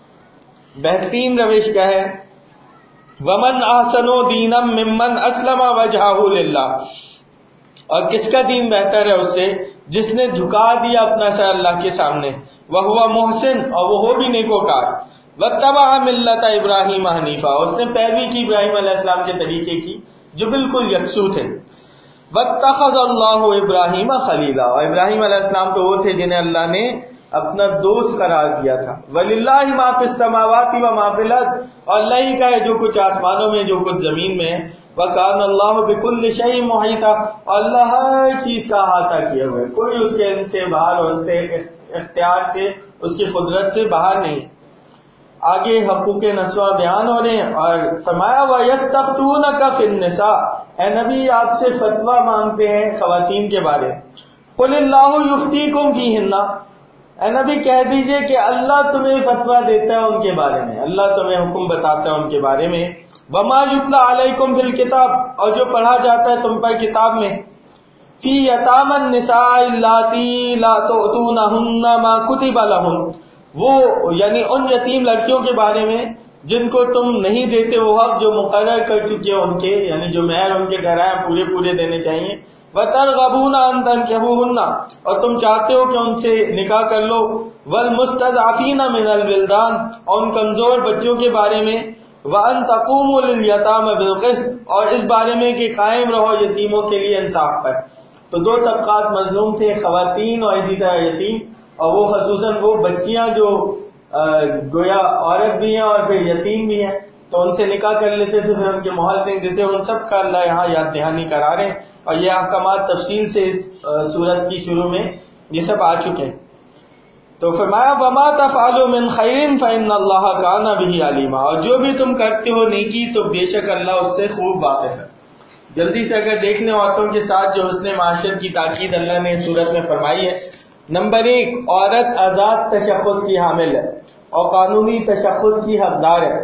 بہترین روش کیا ہے؟ ومن احسن دینا ممن اسلم وجہہ للہ، اور کس کا دین بہتر ہے اس سے جس نے جھکا دیا اپنا سر اللہ کے سامنے. وہو محسن، اور وہ ہو بھی نیکوکار. واتبع ملت ابراہیم حنیفہ، اس نے پیروی کی ابراہیم علیہ السلام کے طریقے کی جو بالکل یکسو تھے. واتخذ اللہ ابراہیم خلیلا، اور ابراہیم علیہ السلام تو وہ تھے جنہیں اللہ نے اپنا دوست قرار دیا تھا. وللہ ما فی السماوات و ما فی الارض، اور اللہ ہی کا ہے جو کچھ آسمانوں میں جو کچھ زمین میں ہے. وکان اللہ بکل شیء محیطا، اور اللہ ہر چیز کا احاطہ کیا ہوا ہے، کوئی اس کے علم سے باہر اور اس کے اختیار سے اس کی قدرت سے باہر نہیں. آگے حقوق نسواں بیان ہو رہے ہیں اور فرمایا وَيَسْتَفْتُونَكَ فِي النِّسَاءِ، اے نبی آپ سے فتویٰ مانگتے ہیں خواتین کے بارے. قُلِ اللَّهُ يُفْتِيكُمْ فِيهِنَّ، اے نبی کہہ دیجئے کہ اللہ تمہیں فتویٰ دیتا ہے ان کے بارے میں، اللہ تمہیں حکم بتاتا ہے ان کے بارے میں. وَمَا يُتْلَى عَلَيْكُمْ فِي الْكِتَابِ، اور جو پڑھا جاتا ہے تم پر کتاب میں. فِي يَتَامَى النِّسَاءِ اللَّاتِي لَا تُؤْتُونَهُنَّ مَا كُتِبَ لَهُنَّ، وہ یعنی ان یتیم لڑکیوں کے بارے میں جن کو تم نہیں دیتے وہ حق جو مقرر کر چکے ان کے، یعنی جو مہر ان کے ٹھہرائے پورے پورے دینے چاہیے. وَتَرْغَبُونَ أَن تَنكِحُوهُنَّ، اور تم چاہتے ہو کہ ان سے نکاح کر لو. وَالْمُسْتَضْعَفِينَ مِنَ الْوِلْدَانِ، اور ان کمزور بچوں کے بارے میں. وَأَن تَقُومُوا لِلْيَتَامَى بِالْقِسْطِ، اور اس بارے میں کہ قائم رہو یتیموں کے لیے انصاف پر. تو دو طبقات مظلوم تھے، خواتین اور اسی طرح یتیم، اور وہ خصوصاً وہ بچیاں جو گویا عورت بھی ہیں اور پھر یتیم بھی ہیں، تو ان سے نکاح کر لیتے تھے، پھر ان کے مہر نہیں دیتے. ان سب کا اللہ یہاں یاد دہانی کرا رہے ہیں، اور یہ احکامات تفصیل سے اس سورت کی شروع میں یہ سب آ چکے ہیں. تو فرمایا وَمَا تَفْعَلُوا مِنْ خَيْرٍ فَإِنَّ اللَّهَ كَانَ بِهِ عَلِيمًا، اور جو بھی تم کرتے ہو نیکی تو بے شک اللہ اس سے خوب واقف ہے. جلدی سے اگر دیکھ لیں عورتوں کے ساتھ جو حسن معاشرت کی تاکید اللہ نے اس صورت میں فرمائی ہے. نمبر 1، عورت آزاد تشخص کی حامل ہے اور قانونی تشخص کی حقدار ہے،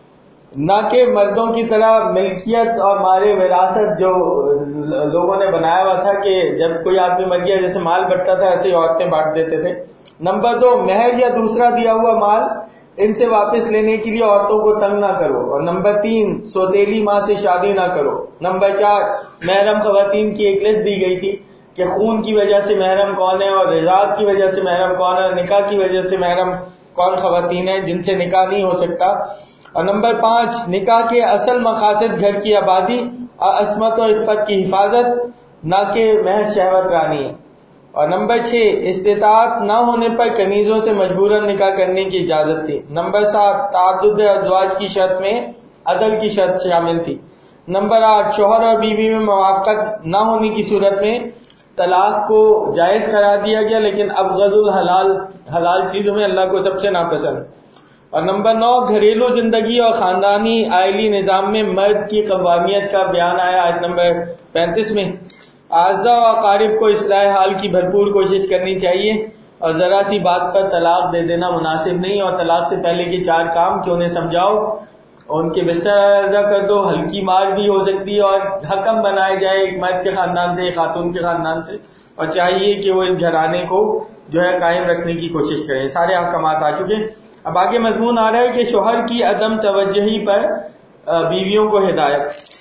نہ کہ مردوں کی طرح ملکیت اور مارے وراثت جو لوگوں نے بنایا ہوا تھا کہ جب کوئی آدمی مر گیا جیسے مال بٹتا تھا ایسے ہی عورتیں بانٹ دیتے تھے. نمبر 2، مہر یا دوسرا دیا ہوا مال ان سے واپس لینے کے لیے عورتوں کو تنگ نہ کرو. اور نمبر 3، سوتیلی ماں سے شادی نہ کرو. نمبر 4، محرم خواتین کی ایک لسٹ دی گئی تھی کہ خون کی وجہ سے محرم کون ہے اور رضاعت کی وجہ سے محرم کون ہے، نکاح کی وجہ سے محرم کون خواتین ہیں جن سے نکاح نہیں ہو سکتا. اور نمبر 5، نکاح کے اصل مقاصد گھر کی آبادی اور عصمت و عفت کی حفاظت، نہ کہ محض شہوت رانی ہے. اور نمبر 6، استطاعت نہ ہونے پر کنیزوں سے مجبوراً نکاح کرنے کی اجازت تھی. نمبر 7، تعدد ازواج کی شرط میں عدل کی شرط شامل تھی. نمبر 8، شوہر اور بیوی میں موافقت نہ ہونے کی صورت میں طلاق کو جائز قرار دیا گیا، لیکن ابغض الحلال، حلال چیزوں میں اللہ کو سب سے ناپسند. اور نمبر 9، گھریلو زندگی اور خاندانی آئلی نظام میں مرد کی قوامیت کا بیان آیا آیت نمبر 35 میں. اعزا و اقارب کو اصلاح حال کی بھرپور کوشش کرنی چاہیے، اور ذرا سی بات پر طلاق دے دینا مناسب نہیں. اور طلاق سے پہلے کے 4 کام کہ انہیں سمجھاؤ اور ان کے بستر ادا کر دو، ہلکی مار بھی ہو سکتی ہے، اور حکم بنائے جائے ایک مرد کے خاندان سے ایک خاتون کے خاندان سے، اور چاہیے کہ وہ اس گھرانے کو جو ہے قائم رکھنے کی کوشش کریں. سارے احکامات آ چکے. اب آگے مضمون آ رہا ہے کہ شوہر کی عدم توجہی پر بیویوں کو ہدایت.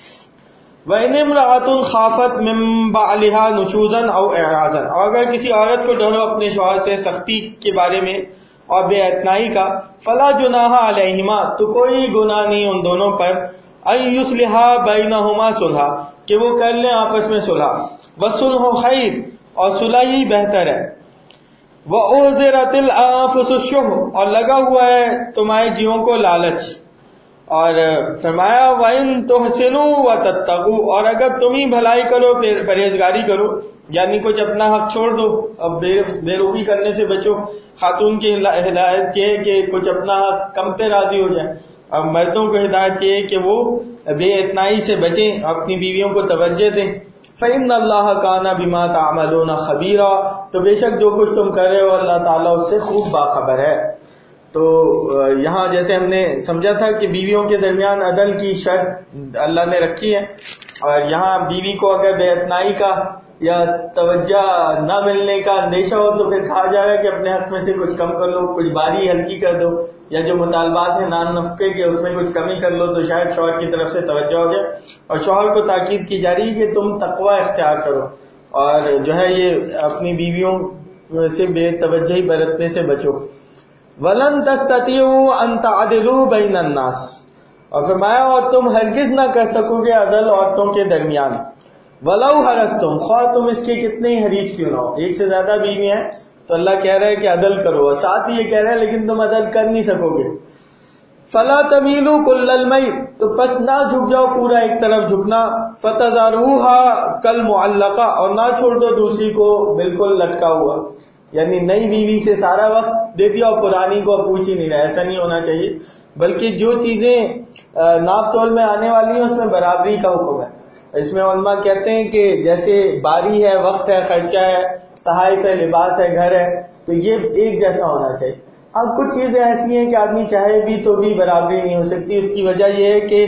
وَإِنِ امْرَأَةٌ خَافَتْ مِن بَعْلِهَا نُشُوزًا أَوْ إِعْرَاضًا، اور اگر کسی عورت کو ڈرو اپنے شوہر سے سختی کے بارے میں اور بے اعتنائی کا، فَلَا جُنَاحَ عَلَيْهِمَا، تو کوئی گناہ نہیں ان دونوں پر، أَن يُصْلِحَا بَيْنَهُمَا صُلْحًا، کہ وہ کر لیں آپس میں صلح. وَالصُّلْحُ خَيْرٌ، اور صلح ہی بہتر ہے. وَأُحْضِرَتِ الْأَنفُسُ الشُّحَّ، اور لگا ہوا ہے تمہارے جیوں کو لالچ. اور فرمایا وَإِن تُحْسِنُوا وَتَتَّقُوا، اور اگر تم ہی بھلائی کرو پرہیزگاری کرو، یعنی کچھ اپنا حق چھوڑ دو، اب بے رخی کرنے سے بچو. خاتون کی ہدایت یہ ہے کہ کچھ اپنا حق کم پہ راضی ہو جائے، اور مردوں کو ہدایت یہ ہے کہ وہ بے اعتنائی سے بچیں، اپنی بیویوں کو توجہ دیں. فَإِنَّ اللَّهَ كَانَ بِمَا تَعْمَلُونَ خَبِيرًا، تو بے شک جو کچھ تم کر رہے ہو اللہ تعالیٰ اس سے خوب باخبر ہے. تو یہاں جیسے ہم نے سمجھا تھا کہ بیویوں کے درمیان عدل کی شرط اللہ نے رکھی ہے، اور یہاں بیوی کو اگر بے اعتنائی کا یا توجہ نہ ملنے کا اندیشہ ہو تو پھر کہا جا رہا ہے کہ اپنے حق میں سے کچھ کم کر لو، کچھ باری ہلکی کر دو، یا جو مطالبات ہیں نان نفقے کے اس میں کچھ کمی کر لو تو شاید شوہر کی طرف سے توجہ ہو جائے. اور شوہر کو تاکید کی جا رہی ہے کہ تم تقوی اختیار کرو اور جو ہے یہ اپنی بیویوں سے بے توجہی برتنے سے بچو. وَلَن تَسْتَطِيعُوا أَن تَعْدِلُوا بَيْنَ النَّاسِ، اور فرمایا اور تم ہرگز نہ کر سکو گے عدل عورتوں کے درمیان. وَلَوْ حَرَصْتُمْ، خواہ تم اس کے کتنے ہی حریص کیوں نہ ہو. ایک سے زیادہ بیوی ہیں تو اللہ کہہ رہا ہے کہ عدل کرو، اور ساتھ ہی یہ کہہ رہا ہے لیکن تم عدل کر نہیں سکو گے. فَلَا تَمِيلُوا كُلَّ الْمَيْلِ، تو پس نہ جھک جاؤ پورا ایک طرف جھکنا. فَتَذَرُوهَا كَالْمُعَلَّقَةِ، اور نہ چھوڑ دو دوسری کو بالکل لٹکا ہوا، یعنی نئی بیوی سے سارا وقت دے دیا اور پرانی کو پوچھ ہی نہیں رہا. ایسا نہیں ہونا چاہیے، بلکہ جو چیزیں ناپ تول میں آنے والی ہیں اس میں برابری کا حکم ہے. اس میں علماء کہتے ہیں کہ جیسے باری ہے، وقت ہے، خرچہ ہے، تحائف ہے، لباس ہے، گھر ہے، تو یہ ایک جیسا ہونا چاہیے. اب کچھ چیزیں ایسی ہیں کہ آدمی چاہے بھی تو بھی برابری نہیں ہو سکتی. اس کی وجہ یہ ہے کہ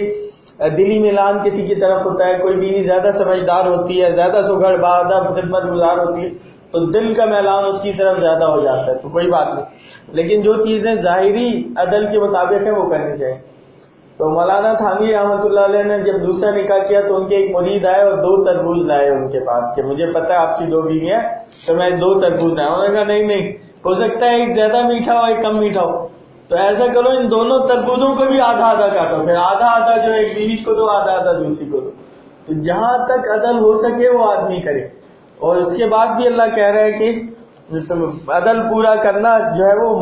دلی میلان کسی کی طرف ہوتا ہے. کوئی بیوی زیادہ سمجھدار ہوتی ہے، زیادہ سگڑ بادہ خدمت گزار ہوتی ہے تو دل کا میلان اس کی طرف زیادہ ہو جاتا ہے، تو کوئی بات نہیں. لیکن جو چیزیں ظاہری عدل کے مطابق ہیں وہ کرنی چاہیے. تو مولانا تھانوی رحمۃ اللہ علیہ نے جب دوسرا نکاح کیا تو ان کے ایک مرید آئے اور 2 تربوز لائے ان کے پاس کہ مجھے پتا ہے آپ کی 2 بیویاں ہیں تو میں 2 تربوز لائے. انہوں نے کہا نہیں ہو سکتا ہے ایک زیادہ میٹھا ہو ایک کم میٹھا ہو. تو ایسا کرو ان دونوں تربوزوں کو بھی آدھا آدھا کاٹو، پھر آدھا آدھا جو ایک بیوی کو دو، آدھا آدھا دوسری کو دو. تو جہاں تک عدل ہو سکے وہ آدمی کرے. اور اس کے بعد بھی اللہ کہہ رہا ہے کہ عدل پورا کرنا جو ہے وہ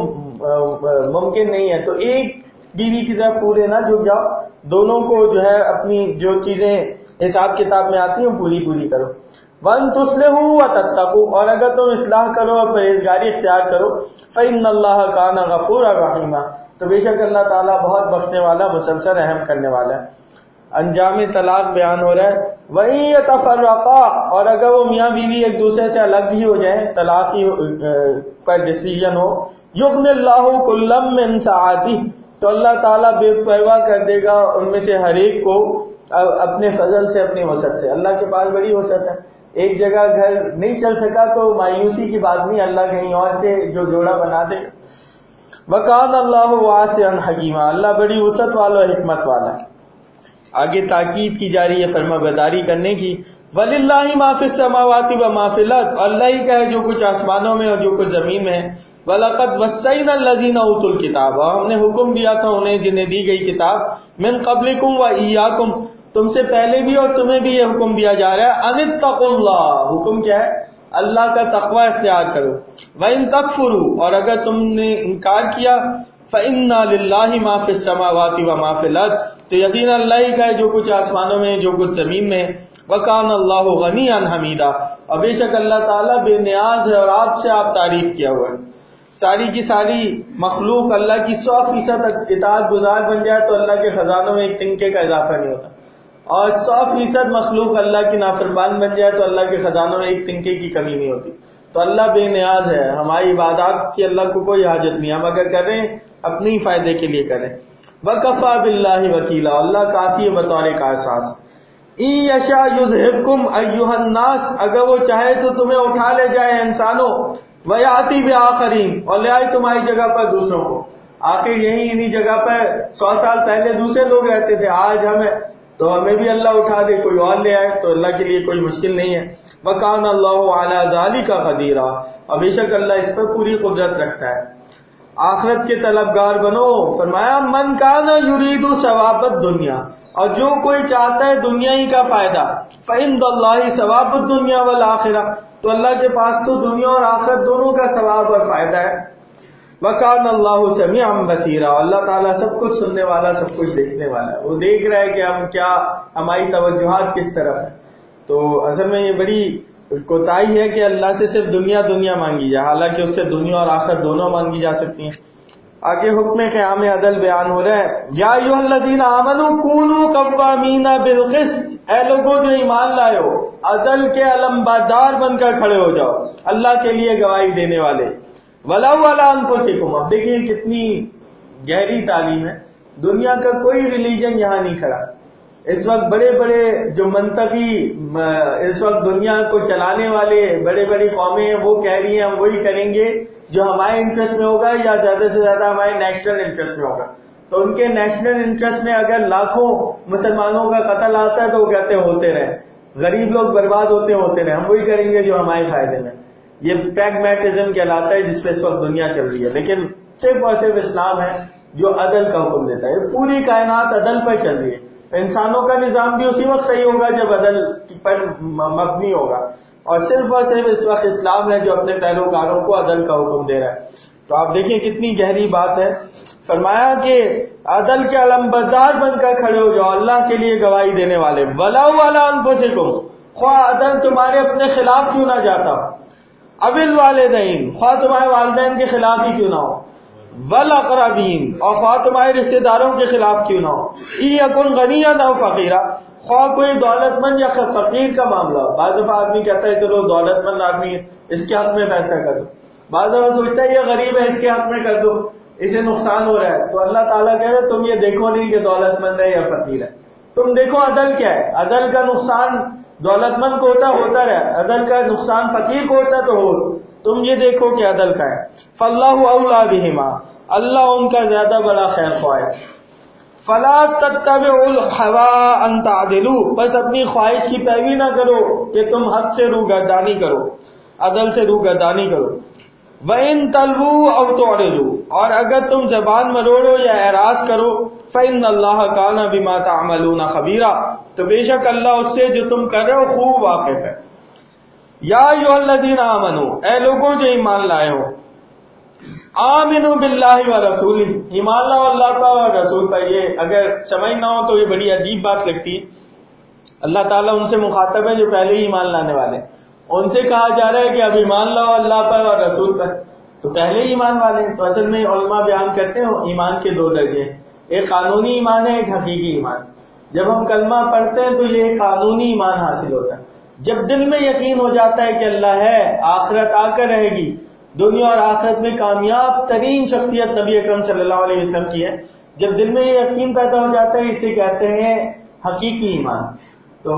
ممکن نہیں ہے. تو ایک بیوی کی طرف پورے نہ جھک جاؤ، دونوں کو جو ہے اپنی جو چیزیں حساب کتاب میں آتی ہیں پوری کرو. وَأَن تُصْلِحُوا وَتَتَّقُوا، اور اگر تم اصلاح کرو اور پرہیزگاری اختیار کرو، فَإِنَّ اللَّهَ كَانَ غَفُورًا رَحِيمًا، تو بے شک اللہ تعالیٰ بہت بخشنے والا مسلسل رحم کرنے والا ہے. انجام طلاق بیان ہو رہا ہے. وَإِن يَتَفَرَّقَا، اور اگر وہ میاں بیوی ایک دوسرے سے الگ بھی ہو جائیں، طلاق ہی کا ڈیسیژن ہو، يُغْنِ اللَّهُ كُلًّا مِّن سَعَتِهِ، تو اللہ تعالیٰ بے پرواہ کر دے گا ان میں سے ہر ایک کو اپنے فضل سے، اپنی وسعت سے. اللہ کے پاس بڑی وسعت ہے. ایک جگہ گھر نہیں چل سکا تو مایوسی کی بات نہیں، اللہ کہیں اور سے جو جوڑا بنا دے. وَكَانَ اللَّهُ وَاسِعًا حَكِيمًا، اللہ بڑی وسعت والا اور حکمت والا ہے. آگے تاکید کی جا رہی ہے فرما برداری کرنے کی. وَلِلَّهِ مَا فِي السَّمَاوَاتِ وَمَا فِي الْأَرْضِ، اللہ ہی کا ہے جو کچھ آسمانوں میں اور جو کچھ زمین میں ہے. وَلَقَدْ وَصَّيْنَا الَّذِينَ أُوتُوا الْكِتَابَ، اور ہم نے حکم دیا تھا انہیں جنہیں دی گئی کتاب، مِن قَبْلِكُمْ وَإِيَّاكُمْ، تم سے پہلے بھی اور تمہیں بھی یہ حکم دیا جا رہا ہے. أَنِ اتَّقُوا اللَّهَ، حکم کیا ہے؟ اللہ کا تقوی اختیار کرو. وَإِن تَكْفُرُوا، اور اگر تم نے انکار کیا، فَإِنَّا لِلَّهِ مَا فِي السَّمَاوَاتِ وَمَا فِي الْأَرْضِ، تو یقینا اللہ ہی کا ہے جو کچھ آسمانوں میں جو کچھ زمین میں. وَكَانَ اللَّهُ غَنِيًّا حَمِيدًا، اور بے شک اللہ تعالیٰ بے نیاز ہے اور آپ سے آپ تعریف کیا ہوا ہے. ساری کی ساری مخلوق اللہ کی 100% اطاعت گزار بن جائے تو اللہ کے خزانوں میں ایک تنکے کا اضافہ نہیں ہوتا، اور 100% مخلوق اللہ کی نافرمان بن جائے تو اللہ کے خزانوں میں ایک تنکے کی کمی نہیں ہوتی. تو اللہ بے نیاز ہے، ہماری عبادات کی اللہ کو کوئی حاجت نہیں، ہم اگر کریں اپنے ہی فائدے کے لیے کریں. وَكَفَى بِاللَّهِ وَكِيلًا، اللہ کافی ہے بطور کارساز. إِن يَشَأْ يُذْهِبْكُمْ أَيُّهَا النَّاسُ، اگر وہ چاہے تو تمہیں اٹھا لے جائے انسانوں، وَيَأْتِي بِآخَرِينَ، اور لے آئے تمہاری جگہ پر دوسروں کو. آخر یہی انہی جگہ پر 100 سال پہلے دوسرے لوگ رہتے تھے، آج تو ہمیں بھی اللہ اٹھا دے، کوئی اور لے آئے، تو اللہ کے لیے کوئی مشکل نہیں ہے. وَكَانَ اللَّهُ عَلَى ذَلِكَ قَدِيرًا، اور بے شک اللہ اس پر پوری قدرت رکھتا ہے. آخرت کے طلبگار بنو، فرمایا من کان یرید ثواب الدنیا، اور جو کوئی چاہتا ہے دنیا ہی کا فائدہ، فعند اللہ ثواب الدنیا والآخرہ، تو اللہ کے پاس تو دنیا اور آخرت دونوں کا ثواب اور فائدہ ہے. وکان اللہ سمیعا بصیرا، اللہ تعالیٰ سب کچھ سننے والا، سب کچھ دیکھنے والا ہے. وہ دیکھ رہا ہے کہ ہم کیا، ہماری توجہات کس طرف ہے. تو اصل میں یہ بڑی کوتاہی ہے کہ اللہ سے صرف دنیا مانگی جائے، حالانکہ اس سے دنیا اور آخرت دونوں مانگی جا سکتی ہیں. آگے حکم قیام عدل بیان ہو رہا ہے. یا ایھا الذین آمنوا کونوا قوامین بالقسط، اے لوگوں جو ایمان لائے ہو، عدل کے علمبردار بن کر کھڑے ہو جاؤ، اللہ کے لیے گواہی دینے والے. ولو علی انفسکم، اب دیکھیے کتنی گہری تعلیم ہے. دنیا کا کوئی ریلیجن یہاں نہیں کھڑا. اس وقت بڑے بڑے جو منطقی اس وقت دنیا کو چلانے والے بڑے بڑی قومیں ہیں، وہ کہہ رہی ہیں ہم وہی کریں گے جو ہمارے انٹرسٹ میں ہوگا یا زیادہ سے زیادہ ہمارے نیشنل انٹرسٹ میں ہوگا. تو ان کے نیشنل انٹرسٹ میں اگر لاکھوں مسلمانوں کا قتل آتا ہے تو وہ کہتے ہیں ہوتے رہے، غریب لوگ برباد ہوتے رہے، ہم وہی کریں گے جو ہمارے فائدے میں. یہ پیگمیٹزم کہلاتا ہے جس پہ اس وقت دنیا چل رہی ہے. لیکن صرف اور صرف اسلام ہے جو عدل کا حکم دیتا ہے. پوری کائنات عدل پر چل رہی ہے. انسانوں کا نظام بھی اسی وقت صحیح ہوگا جب عدل پر مبنی ہوگا، اور صرف اس وقت اسلام ہے جو اپنے پیروکاروں کو عدل کا حکم دے رہا ہے. تو آپ دیکھیں کتنی گہری بات ہے. فرمایا کہ عدل کے علمبردار بن کر کھڑے ہو جاؤ، اللہ کے لیے گواہی دینے والے. ولو علی انفسکم، خواہ عدل تمہارے اپنے خلاف کیوں نہ جاتا ہو، ابل والدین، خواہ تمہارے والدین کے خلاف ہی کیوں نہ ہو، والاقربین، اور خواہ تمہارے رشتہ داروں کے خلاف کیوں نہ ہو. یکن غنیا او فقیرا، خواہ کوئی دولت مند یا فقیر کا معاملہ ہو. بعض دفعہ آدمی کہتا ہے چلو دولت مند آدمی ہے اس کے حق میں فیصلہ کر دو، بعض دفعہ سوچتا ہے یہ غریب ہے اس کے حق میں کر دو، اسے نقصان ہو رہا ہے. تو اللہ تعالیٰ کہہ رہے تم یہ دیکھو نہیں کہ دولت مند ہے یا فقیر ہے، تم دیکھو عدل کیا ہے. عدل کا نقصان دولت مند کو ہوتا رہا، عدل کا نقصان فقیر کو ہوتا تو ہو. تم یہ دیکھو کہ عدل کا ہے. فاللہ اولیٰ بہما، اللہ ان کا زیادہ بڑا خیر خواہ ہے. فلا تتبعوا الهوى ان تعدلوا، بس اپنی خواہش کی پیروی نہ کرو کہ تم حق سے روگردانی کرو، عدل سے روگردانی کرو. وَإِن تَلْوُوا أَوْ تُعْرِضُوا، اور اگر تم زبان مروڑو یا اعراض کرو، فَإِنَّ اللَّهَ كَانَ بِمَا تَعْمَلُونَ خَبِيرًا، تو بے شک اللہ اس سے جو تم کر رہے ہو خوب واقف ہے۔ یا ایھا الذین آمنوا، اے لوگوں جو ایمان لائے ہو، آمنوا باللہ ورسولہ، ایمان لاؤ اللہ پر اور رسول پر۔ یہ اگر سمجھ نہ ہو تو یہ بڑی عجیب بات لگتی ہے۔ اللہ تعالیٰ ان سے مخاطب ہے جو پہلے ہی ایمان لانے والے، ان سے کہا جا رہا ہے کہ اب ایمان لاؤ اللہ پر اور رسول پر، تو پہلے ہی ایمان والے ہیں۔ تو اصل میں علماء بیان کرتے ہیں ایمان کے دو درجے ہیں، ایک قانونی ایمان ہے، ایک حقیقی ایمان۔ جب ہم کلمہ پڑھتے ہیں تو یہ ایک قانونی ایمان حاصل ہوتا ہے۔ جب دل میں یقین ہو جاتا ہے کہ اللہ ہے، آخرت آ کر رہے گی، دنیا اور آخرت میں کامیاب ترین شخصیت نبی اکرم صلی اللہ علیہ وسلم کی ہے، جب دل میں یہ یقین پیدا ہو جاتا ہے، اسے کہتے ہیں حقیقی ایمان۔ تو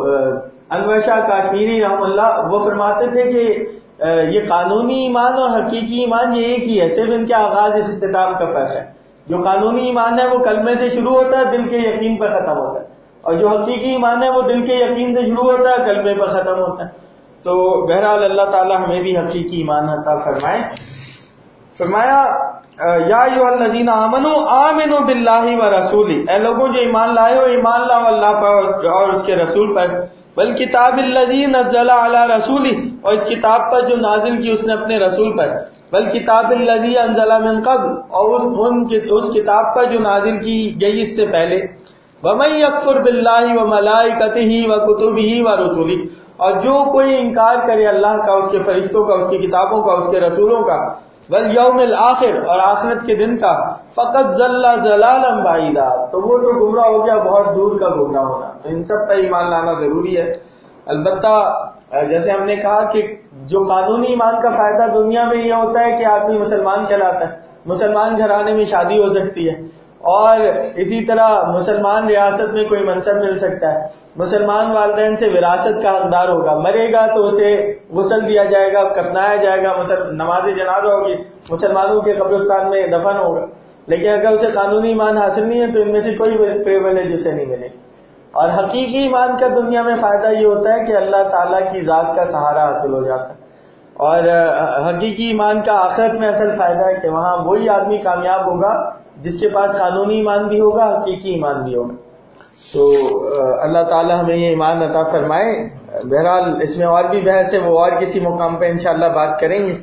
انور شاہ کاشمیری رحم اللہ وہ فرماتے تھے کہ یہ قانونی ایمان اور حقیقی ایمان یہ ایک ہی ہے، صرف ان کے آغاز اختتام کا فرق ہے۔ جو قانونی ایمان ہے وہ کلمے سے شروع ہوتا ہے، دل کے یقین پر ختم ہوتا ہے، اور جو حقیقی ایمان ہے وہ دل کے یقین سے شروع ہوتا ہے، کلمے پر ختم ہوتا ہے۔ تو بہرحال اللہ تعالی ہمیں بھی حقیقی ایمان عطا فرمائے۔ فرمایا یا ایھا الذین آمنوا آمنوا باللہ ورسولہ، اے لوگوں جو ایمان لائے ہو ایمان لاؤ اللہ پر اور اس کے رسول پر، والکتاب الذی نزل علی رسولہ، اور اس کتاب پر جو نازل کی اس نے اپنے رسول پر، والکتاب الذی انزل من قبل، اور اس کتاب پر جو نازل کی گئی اس سے پہلے، ومن یکفر باللہ وملائکتہ وکتبہ ورسلہ، اور جو کوئی انکار کرے اللہ کا، اس کے فرشتوں کا، اس کی کتابوں کا، اس کے رسولوں کا، والیوم الآخر، اور آخرت کے دن کا، فقد ضل ضلالا بعیدا، تو وہ تو گمراہ ہو گیا بہت دور کا گمراہ ہونا۔ تو ان سب پر ایمان لانا ضروری ہے۔ البتہ جیسے ہم نے کہا کہ جو قانونی ایمان کا فائدہ دنیا میں یہ ہوتا ہے کہ آدمی مسلمان کہلاتا ہے، مسلمان گھرانے میں شادی ہو سکتی ہے، اور اسی طرح مسلمان ریاست میں کوئی منصب مل سکتا ہے، مسلمان والدین سے وراثت کا حقدار ہوگا، مرے گا تو اسے غسل دیا جائے گا، کفنایا جائے گا، نماز جنازہ ہوگی، مسلمانوں کے قبرستان میں دفن ہوگا۔ لیکن اگر اسے قانونی ایمان حاصل نہیں ہے تو ان میں سے کوئی پریویلیج اسے نہیں ملے۔ اور حقیقی ایمان کا دنیا میں فائدہ یہ ہوتا ہے کہ اللہ تعالیٰ کی ذات کا سہارا حاصل ہو جاتا ہے، اور حقیقی ایمان کا آخرت میں اصل فائدہ ہے کہ وہاں وہی آدمی کامیاب ہوگا جس کے پاس قانونی ایمان بھی ہوگا، حقیقی ایمان بھی ہوگا۔ تو اللہ تعالی ہمیں یہ ایمان عطا فرمائے۔ بہرحال اس میں اور بھی بحث ہے، وہ اور کسی مقام پہ انشاءاللہ بات کریں گے،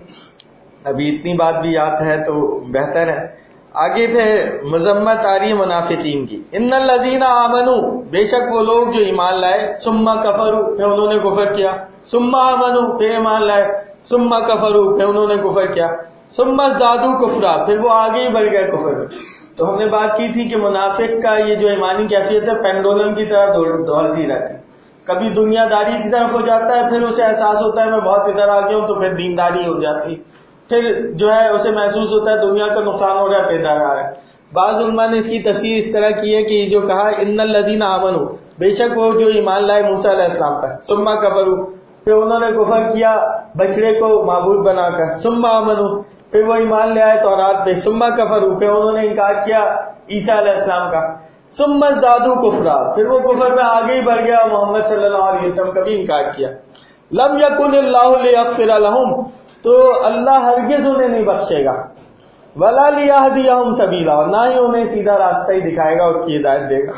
ابھی اتنی بات بھی یاد ہے تو بہتر ہے۔ آگے پھر مذمت آ رہی ہے منافقین کی۔ ان الذین آمنوا، بے شک وہ لوگ جو ایمان لائے، ثم کفروا، پھر انہوں نے کفر کیا، ثم آمنوا، پھر ایمان لائے، ثم کفروا، پھر انہوں نے کفر کیا، ثم ازدادوا کفرا، پھر وہ آگے ہی بڑھ گئے کفر میں۔ تو ہم نے بات کی تھی کہ منافق کا یہ جو ایمانی کیفیت ہے پینڈولم کی طرح دوڑتی رہتی ہے، کبھی دنیا داری کی طرف ہو جاتا ہے، پھر اسے احساس ہوتا ہے میں بہت ادھر آ گیا ہوں، تو پھر دینداری ہو جاتی، پھر جو ہے اسے محسوس ہوتا ہے دنیا کا نقصان ہو رہا ہے، پھر ادھر آ رہا ہے۔ بعض علماء نے اس کی تفسیر اس طرح کی ہے کہ یہ جو کہا ان الذین آمنوا، بے شک وہ جو ایمان لائے موسیٰ علیہ السلام پر، ثم کفروا، پھر انہوں نے کفر کیا بچڑے کو معبود بنا کر، ثم آمنوا، پھر وہ ایمان لے آئے تورات پہ، ثم کفروا، پھر انہوں نے انکار کیا عیسیٰ علیہ السلام کا، ثم ازدادوا کفرا، پھر وہ کفر میں آگے ہی بڑھ گیا، محمد صلی اللہ علیہ وسلم کا بھی انکار کیا۔ لم یکن اللہ لیغفر لہم، تو اللہ ہرگز انہیں نہیں بخشے گا، ولا لیہدیہم سبیلا، اور نہ ہی انہیں سیدھا راستہ ہی دکھائے گا، اس کی ہدایت دے گا۔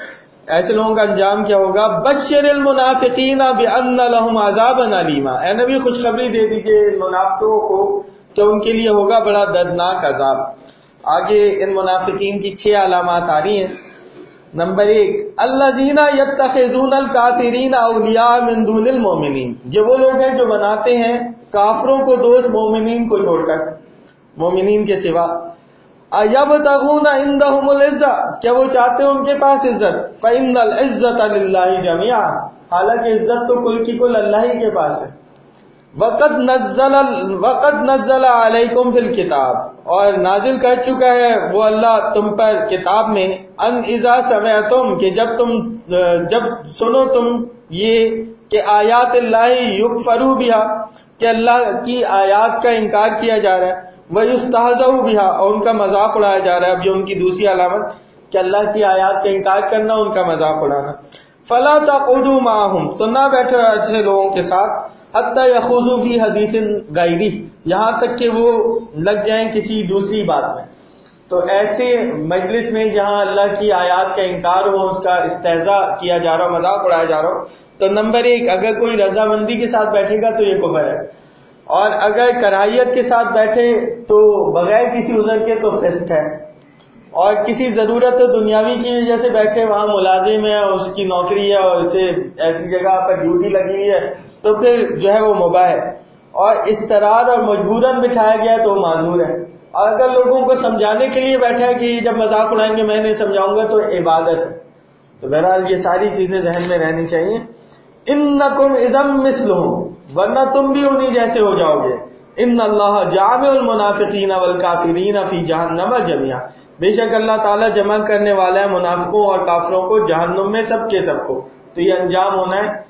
ایسے لوگوں کا انجام کیا ہوگا؟ بشر المنافقین بان لہم عذابا الیما، اے نبی خوشخبری دے دیجئے منافقوں کو کہ ان کے لیے ہوگا بڑا دردناک عذاب۔ آگے ان منافقین کی 6 علامات آ رہی ہیں۔ نمبر 1، الذین یتخذون الکافرین اولیاء من دون المؤمنین، یہ وہ لوگ ہیں جو بناتے ہیں کافروں کو دوست مومنین کو چھوڑ کر، مومنین کے سوا۔ ایبتغون عندهم العزہ، کیا وہ چاہتے ہیں ان کے پاس عزت؟ فإن العزة للہ جميعا، حالانکہ عزت تو کل کی کل اللہ ہی کے پاس ہے۔ وقد نزل علیکم فی الکتاب، اور نازل کر چکا ہے وہ اللہ تم پر کتاب میں، ان اذا سمعتم، کہ جب سنو تم یہ کہ آیات اللہ یکفروا بہا، کہ اللہ کی آیات کا انکار کیا جا رہا ہے، ویستہزأ بہا، اور ان کا مذاق اڑایا جا رہا ہے۔ اب یہ ان کی دوسری علامت کہ اللہ کی آیات کا انکار کرنا، ان کا مذاق اڑانا۔ فلا تقعدوا معهم، تو نہ بیٹھو ایسے لوگوں کے ساتھ، حتی یخوضوا فی حدیث غیرہ، یہاں تک کہ وہ لگ جائیں کسی دوسری بات میں. تو ایسے مجلس میں جہاں اللہ کی آیات کا انکار ہو، اس کا استہزاء کیا جا رہا ہو، مذاق اڑایا جا رہا ہو، تو نمبر 1 اگر کوئی رضامندی کے ساتھ بیٹھے گا تو یہ کفر ہے، اور اگر کراہیت کے ساتھ بیٹھے تو بغیر کسی عذر کے تو فسق ہے، اور کسی ضرورت دنیاوی کی وجہ سے بیٹھے، وہاں ملازم ہے، اس کی نوکری ہے اور اسے ایسی جگہ پر ڈیوٹی لگی ہوئی ہے، تو پھر جو ہے وہ مباح ہے، اور اضطرار اور مجبوراً بٹھایا گیا تو وہ معذور ہے. اور اگر لوگوں کو سمجھانے کے لیے بیٹھا ہے کہ یہ جب مذاق اڑائیں گے میں نہیں سمجھاؤں گا، تو عبادت ہے. تو بہرحال یہ ساری چیزیں ذہن میں رہنی چاہیے. انکم اذا مثلہم، ورنہ تم بھی انہی جیسے ہو جاؤ گے. ان اللہ جامع المنافقین والکافرین فی جہنم جميعا، بے شک اللہ تعالیٰ جمع کرنے والا ہے منافقوں اور کافروں کو جہنم میں سب کے سب کو. تو یہ انجام ہونا ہے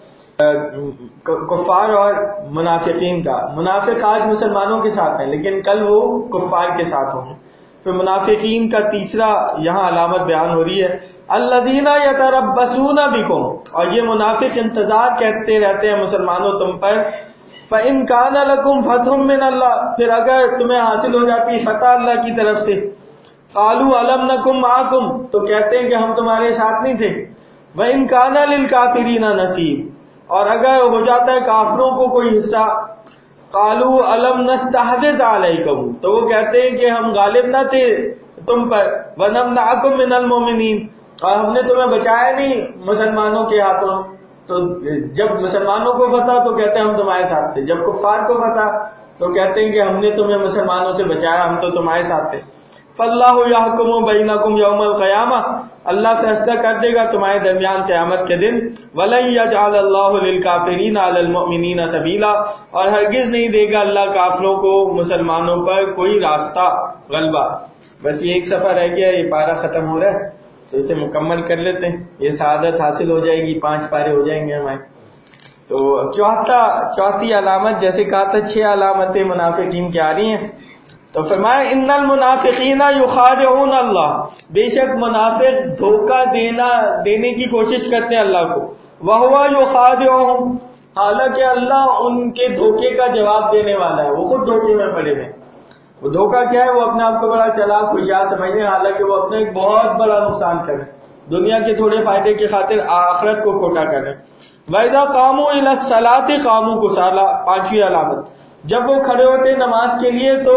کفار اور منافقین کا. منافق آج مسلمانوں کے ساتھ ہیں لیکن کل وہ کفار کے ساتھ ہوں گے. پھر منافقین کا تیسرا یہاں علامت بیان ہو رہی ہے، الذین یتربصون بکم، اور یہ منافق انتظار کرتے رہتے ہیں مسلمانوں تم پر. فإن کان لکم فتح من اللہ، پھر اگر تمہیں حاصل ہو جاتی فتح اللہ کی طرف سے، قالوا الم نکم معکم، تو کہتے ہیں کہ ہم تمہارے ساتھ نہیں تھے. وإن کان للکافرین نصیب، اور اگر ہو جاتا ہے کافروں کو کوئی حصہ، قالوا الم نستحوذ علیکم، تو وہ کہتے ہیں کہ ہم غالب نہ تھے تم پر، ونمنعکم من المؤمنین، اور ہم نے تمہیں بچایا نہیں مسلمانوں کے ہاتھوں. تو جب مسلمانوں کو فتح تو کہتے ہیں ہم تمہارے ساتھ تھے، جب کفار کو فتح تو کہتے ہیں کہ ہم نے تمہیں مسلمانوں سے بچایا، ہم تو تمہارے ساتھ تھے. فاللہ یحکم بینکم یوم القیامہ، اللہ فیصلہ کر دے گا تمہارے درمیان قیامت کے دن. ولن یجعل اللہ للکافرین علی المؤمنین سبیلا، اور ہرگز نہیں دے گا اللہ کافروں کو مسلمانوں پر کوئی راستہ غلبہ. بس یہ ایک صفحہ رہ گیا، یہ پارہ ختم ہو رہا ہے تو اسے مکمل کر لیتے ہیں، یہ سعادت حاصل ہو جائے گی، 5 پارے ہو جائیں گے ہمارے. تو چوتھی علامت، جیسے کہا تھا 6 علامتیں منافقین کی آ رہی ہیں، تو فرمایا ان المنافقین یخادعون اللہ، بے شک منافق دھوکہ دینے کی کوشش کرتے ہیں اللہ کو. وہو یخادعہم، حالانکہ اللہ ان کے دھوکے کا جواب دینے والا ہے، وہ خود دھوکے میں پڑے ہوئے. وہ دھوکہ کیا ہے؟ وہ اپنے آپ کو بڑا چلاک ہوشیار سمجھتے ہیں، حالانکہ وہ اپنے ایک بہت بڑا نقصان کریں، دنیا کے تھوڑے فائدے کی خاطر آخرت کو کھوٹا کریں. وَإِذَا قَامُوا إِلَى الصَّلَاةِ قَامُوا كُسَالَىٰ، 5ویں علامت، جب وہ کھڑے ہوتے نماز کے لیے تو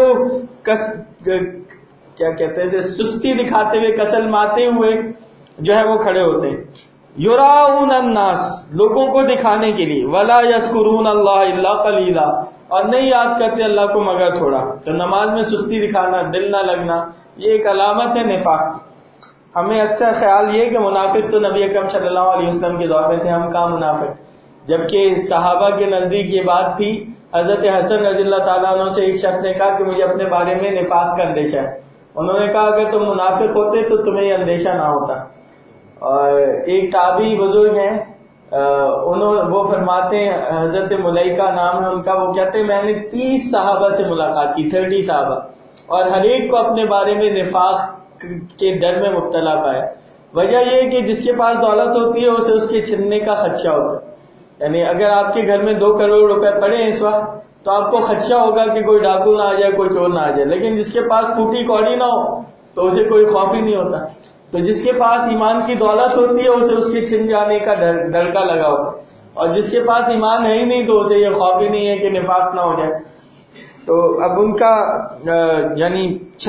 کیا کہتے ہیں سستی دکھاتے ہوئے، کسل ماتے ہوئے جو ہے وہ کھڑے ہوتے ہیں. یراؤن الناس، لوگوں کو دکھانے کے لیے. ولا یذکرون اللہ الا قلیلا، اور نہیں یاد کرتے اللہ کو مگر تھوڑا. تو نماز میں سستی دکھانا، دل نہ لگنا، یہ ایک علامت ہے نفاق. ہمیں اکثر خیال یہ کہ منافق تو نبی اکرم صلی اللہ علیہ وسلم کے دور میں تھے، ہم کہاں منافق، جبکہ صحابہ کے نزدیک یہ بات تھی. حضرت حسن رضی اللہ تعالیٰ عنہ سے ایک شخص نے کہا کہ مجھے اپنے بارے میں نفاق کا اندیشہ ہے. انہوں نے کہا اگر تم منافق ہوتے تو تمہیں یہ اندیشہ نہ ہوتا. اور ایک تابعی بزرگ ہیں، وہ فرماتے ہیں، حضرت ملیکہ نام ہے ان کا، وہ کہتے ہیں میں نے 30 صحابہ سے ملاقات کی، 30 صحابہ، اور ہر ایک کو اپنے بارے میں نفاق کے ڈر میں مبتلا پائے. وجہ یہ کہ جس کے پاس دولت ہوتی ہے اسے اس کے چھننے کا خدشہ ہوتا ہے. یعنی اگر آپ کے گھر میں 2 کروڑ روپے پڑے ہیں اس وقت تو آپ کو خدشہ ہوگا کہ کوئی ڈاکو نہ آ جائے، کوئی چور نہ آ جائے. لیکن جس کے پاس پھوٹی کوڑی نہ ہو تو اسے کوئی خوف ہی نہیں ہوتا. تو جس کے پاس ایمان کی دولت ہوتی ہے اسے اس کے چھن جانے کا ڈر کا لگا ہوتا ہے، اور جس کے پاس ایمان ہے ہی نہیں تو اسے یہ خوف ہی نہیں ہے کہ نفاق نہ ہو جائے. تو اب ان کا یعنی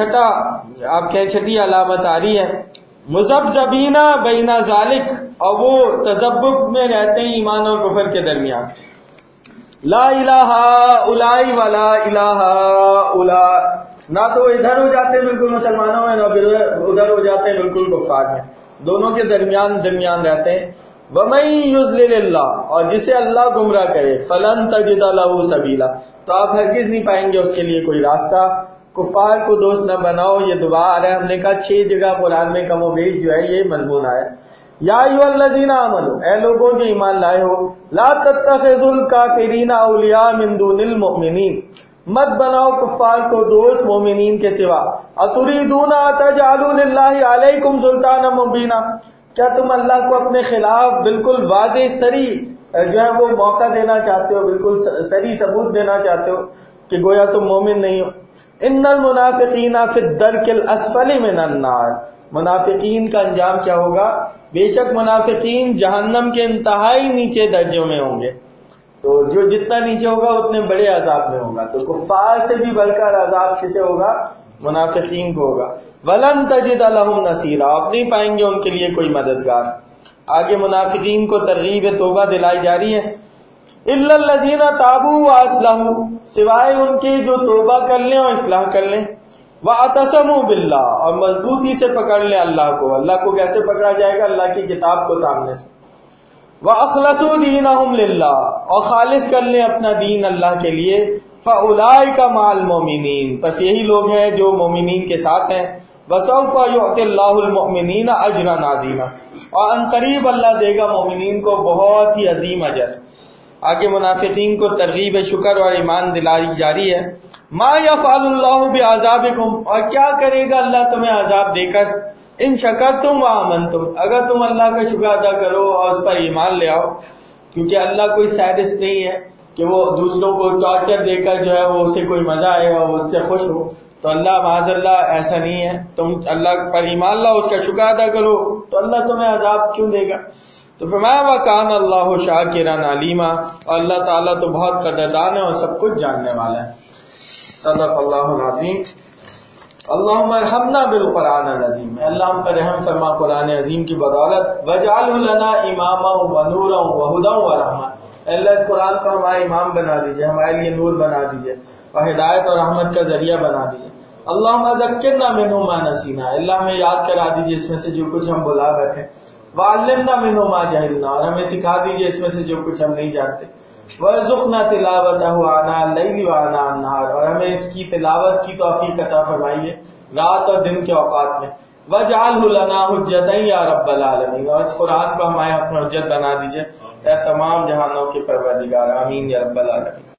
چھٹی علامت آ رہی ہے، مذبذبین بین ذالک، اور وہ تذبذب میں رہتے ہیں ایمان اور کفر کے درمیان. لا الہ الا ولا الہ الا، نہ تو وہ ادھر ہو جاتے ہیں بالکل مسلمانوں میں، نہ ادھر ہو جاتے ہیں بالکل کفار میں، دونوں کے درمیان رہتے ہیں. وَمَن يُضْلِلِ اللَّهُ، اور جسے اللہ گمراہ کرے، فَلَن تَجِدَ لَهُ سَبِيلًا، تو آپ ہرگز نہیں پائیں گے اس کے لیے کوئی راستہ. کفار کو دوست نہ بناؤ، یہ دعا آ رہا ہے، ہم نے کہا 6 جگہ قرآن میں کم و بیش جو ہے یہ مضمون آیا. یا ایھا الذین آمنوا، اے لوگوں جو ایمان لائے ہو، لا تتخذوا الکافرین اولیاء من دون المؤمنین، مت بناؤ کفار کو دوست مومنین کے سوا. اتریدون تجعلوا للہ علیکم سلطانا مبینا، کیا تم اللہ کو اپنے خلاف بالکل واضح سری جو ہے وہ موقع دینا چاہتے ہو، بالکل سری ثبوت دینا چاہتے ہو. کہ گویا تم مومن نہیں ہو. ان المنافقین فی الدرک الاسفل من النار، منافقین کا انجام کیا ہوگا؟ بے شک منافقین جہنم کے انتہائی نیچے درجوں میں ہوں گے. تو جو جتنا نیچے ہوگا اتنے بڑے عذاب میں ہوگا. تو کفار سے بھی بڑھ کر عذاب کسے ہوگا؟ منافقین کو ہوگا. ولن تجد لهم نصیرا، آپ نہیں پائیں گے ان کے لیے کوئی مددگار. آگے منافقین کو ترغیب توبہ دلائی جا رہی ہے. الا الذین تابوا واصلحوا، سوائے ان کے جو توبہ کر لیں اور اصلاح کر لیں. واعتصموا باللہ، اور مضبوطی سے پکڑ لیں اللہ کو. اللہ کو کیسے پکڑا جائے گا؟ اللہ کی کتاب کو تامنے سے. وَأَخْلَصُوا دِينَهُمْ لِلَّهِ، اور خالص کر لیں اپنا دین اللہ کے لیے. فَأُولَٰئِكَ مَعَ الْمُؤْمِنِينَ، بس یہی لوگ ہیں جو مومنین کے ساتھ ہیں. وَسَوْفَ يُؤْتِ اللَّهُ الْمُؤْمِنِينَ أَجْرًا عَظِيمًا، اور عنقریب اللہ دے گا مومنین کو بہت ہی عظیم اجر. آگے منافقین کو ترغیب شکر اور ایمان دلائی جاری ہے. مَا يَفْعَلُ اللَّهُ بِعَذَابِكُمْ، اور کیا کرے گا اللہ تمہیں عذاب دے کر. ان شکرتم وآمنتم، اگر تم اللہ کا شکر ادا کرو اور اس پر ایمان لے آؤ. کیونکہ اللہ کوئی سیڈسٹ نہیں ہے کہ وہ دوسروں کو ٹارچر دے کر جو ہے وہ اسے کوئی مزہ آئے اور اس سے خوش ہو. تو اللہ معاذ اللہ ایسا نہیں ہے. تم اللہ پر ایمان لاؤ، اس کا شکر ادا کرو، تو اللہ تمہیں عذاب کیوں دے گا. تو فرمایا وَكَانَ اللَّهُ شَاكِرًا عَلِيمًا، اور اللہ تعالیٰ تو بہت قدردان ہے اور سب کچھ جاننے والا ہے. صدق اللہ العظیم. اللہم ارحمنا بالقرآن العظیم، اللہ ہم پر رحم فرما قرآن عظیم کی بدولت. وَاجْعَلْهُ لَنَا إِمَامًا وَنُورًا وَهُدًى وَرَحْمَةً، اللہ اس قرآن کو ہمارا امام بنا دیجئے، ہمارے لیے نور بنا دیجئے، اور ہدایت اور رحمت کا ذریعہ بنا دیجئے. اللہم ذکرنا منہ ما نسینا، اللہ ہمیں یاد کرا دیجئے اس میں سے جو کچھ ہم بھلا بیٹھے. وعلمنا منہ ما جہلنا، اور ہمیں سکھا دیجئے اس میں سے جو کچھ ہم نہیں جانتے. وارزقنا تلاوتہ آناء اللیل وآناء النہار، اور ہمیں اس کی تلاوت کی توفیق عطا فرمائیے رات اور دن کے اوقات میں. واجعلہ لنا حجتا یا رب العالمین، اور اس قرآن کو ہمارے حق میں حجت بنا دیجئے اے تمام جہانوں کے پروردگار. آمین یا رب العالمین.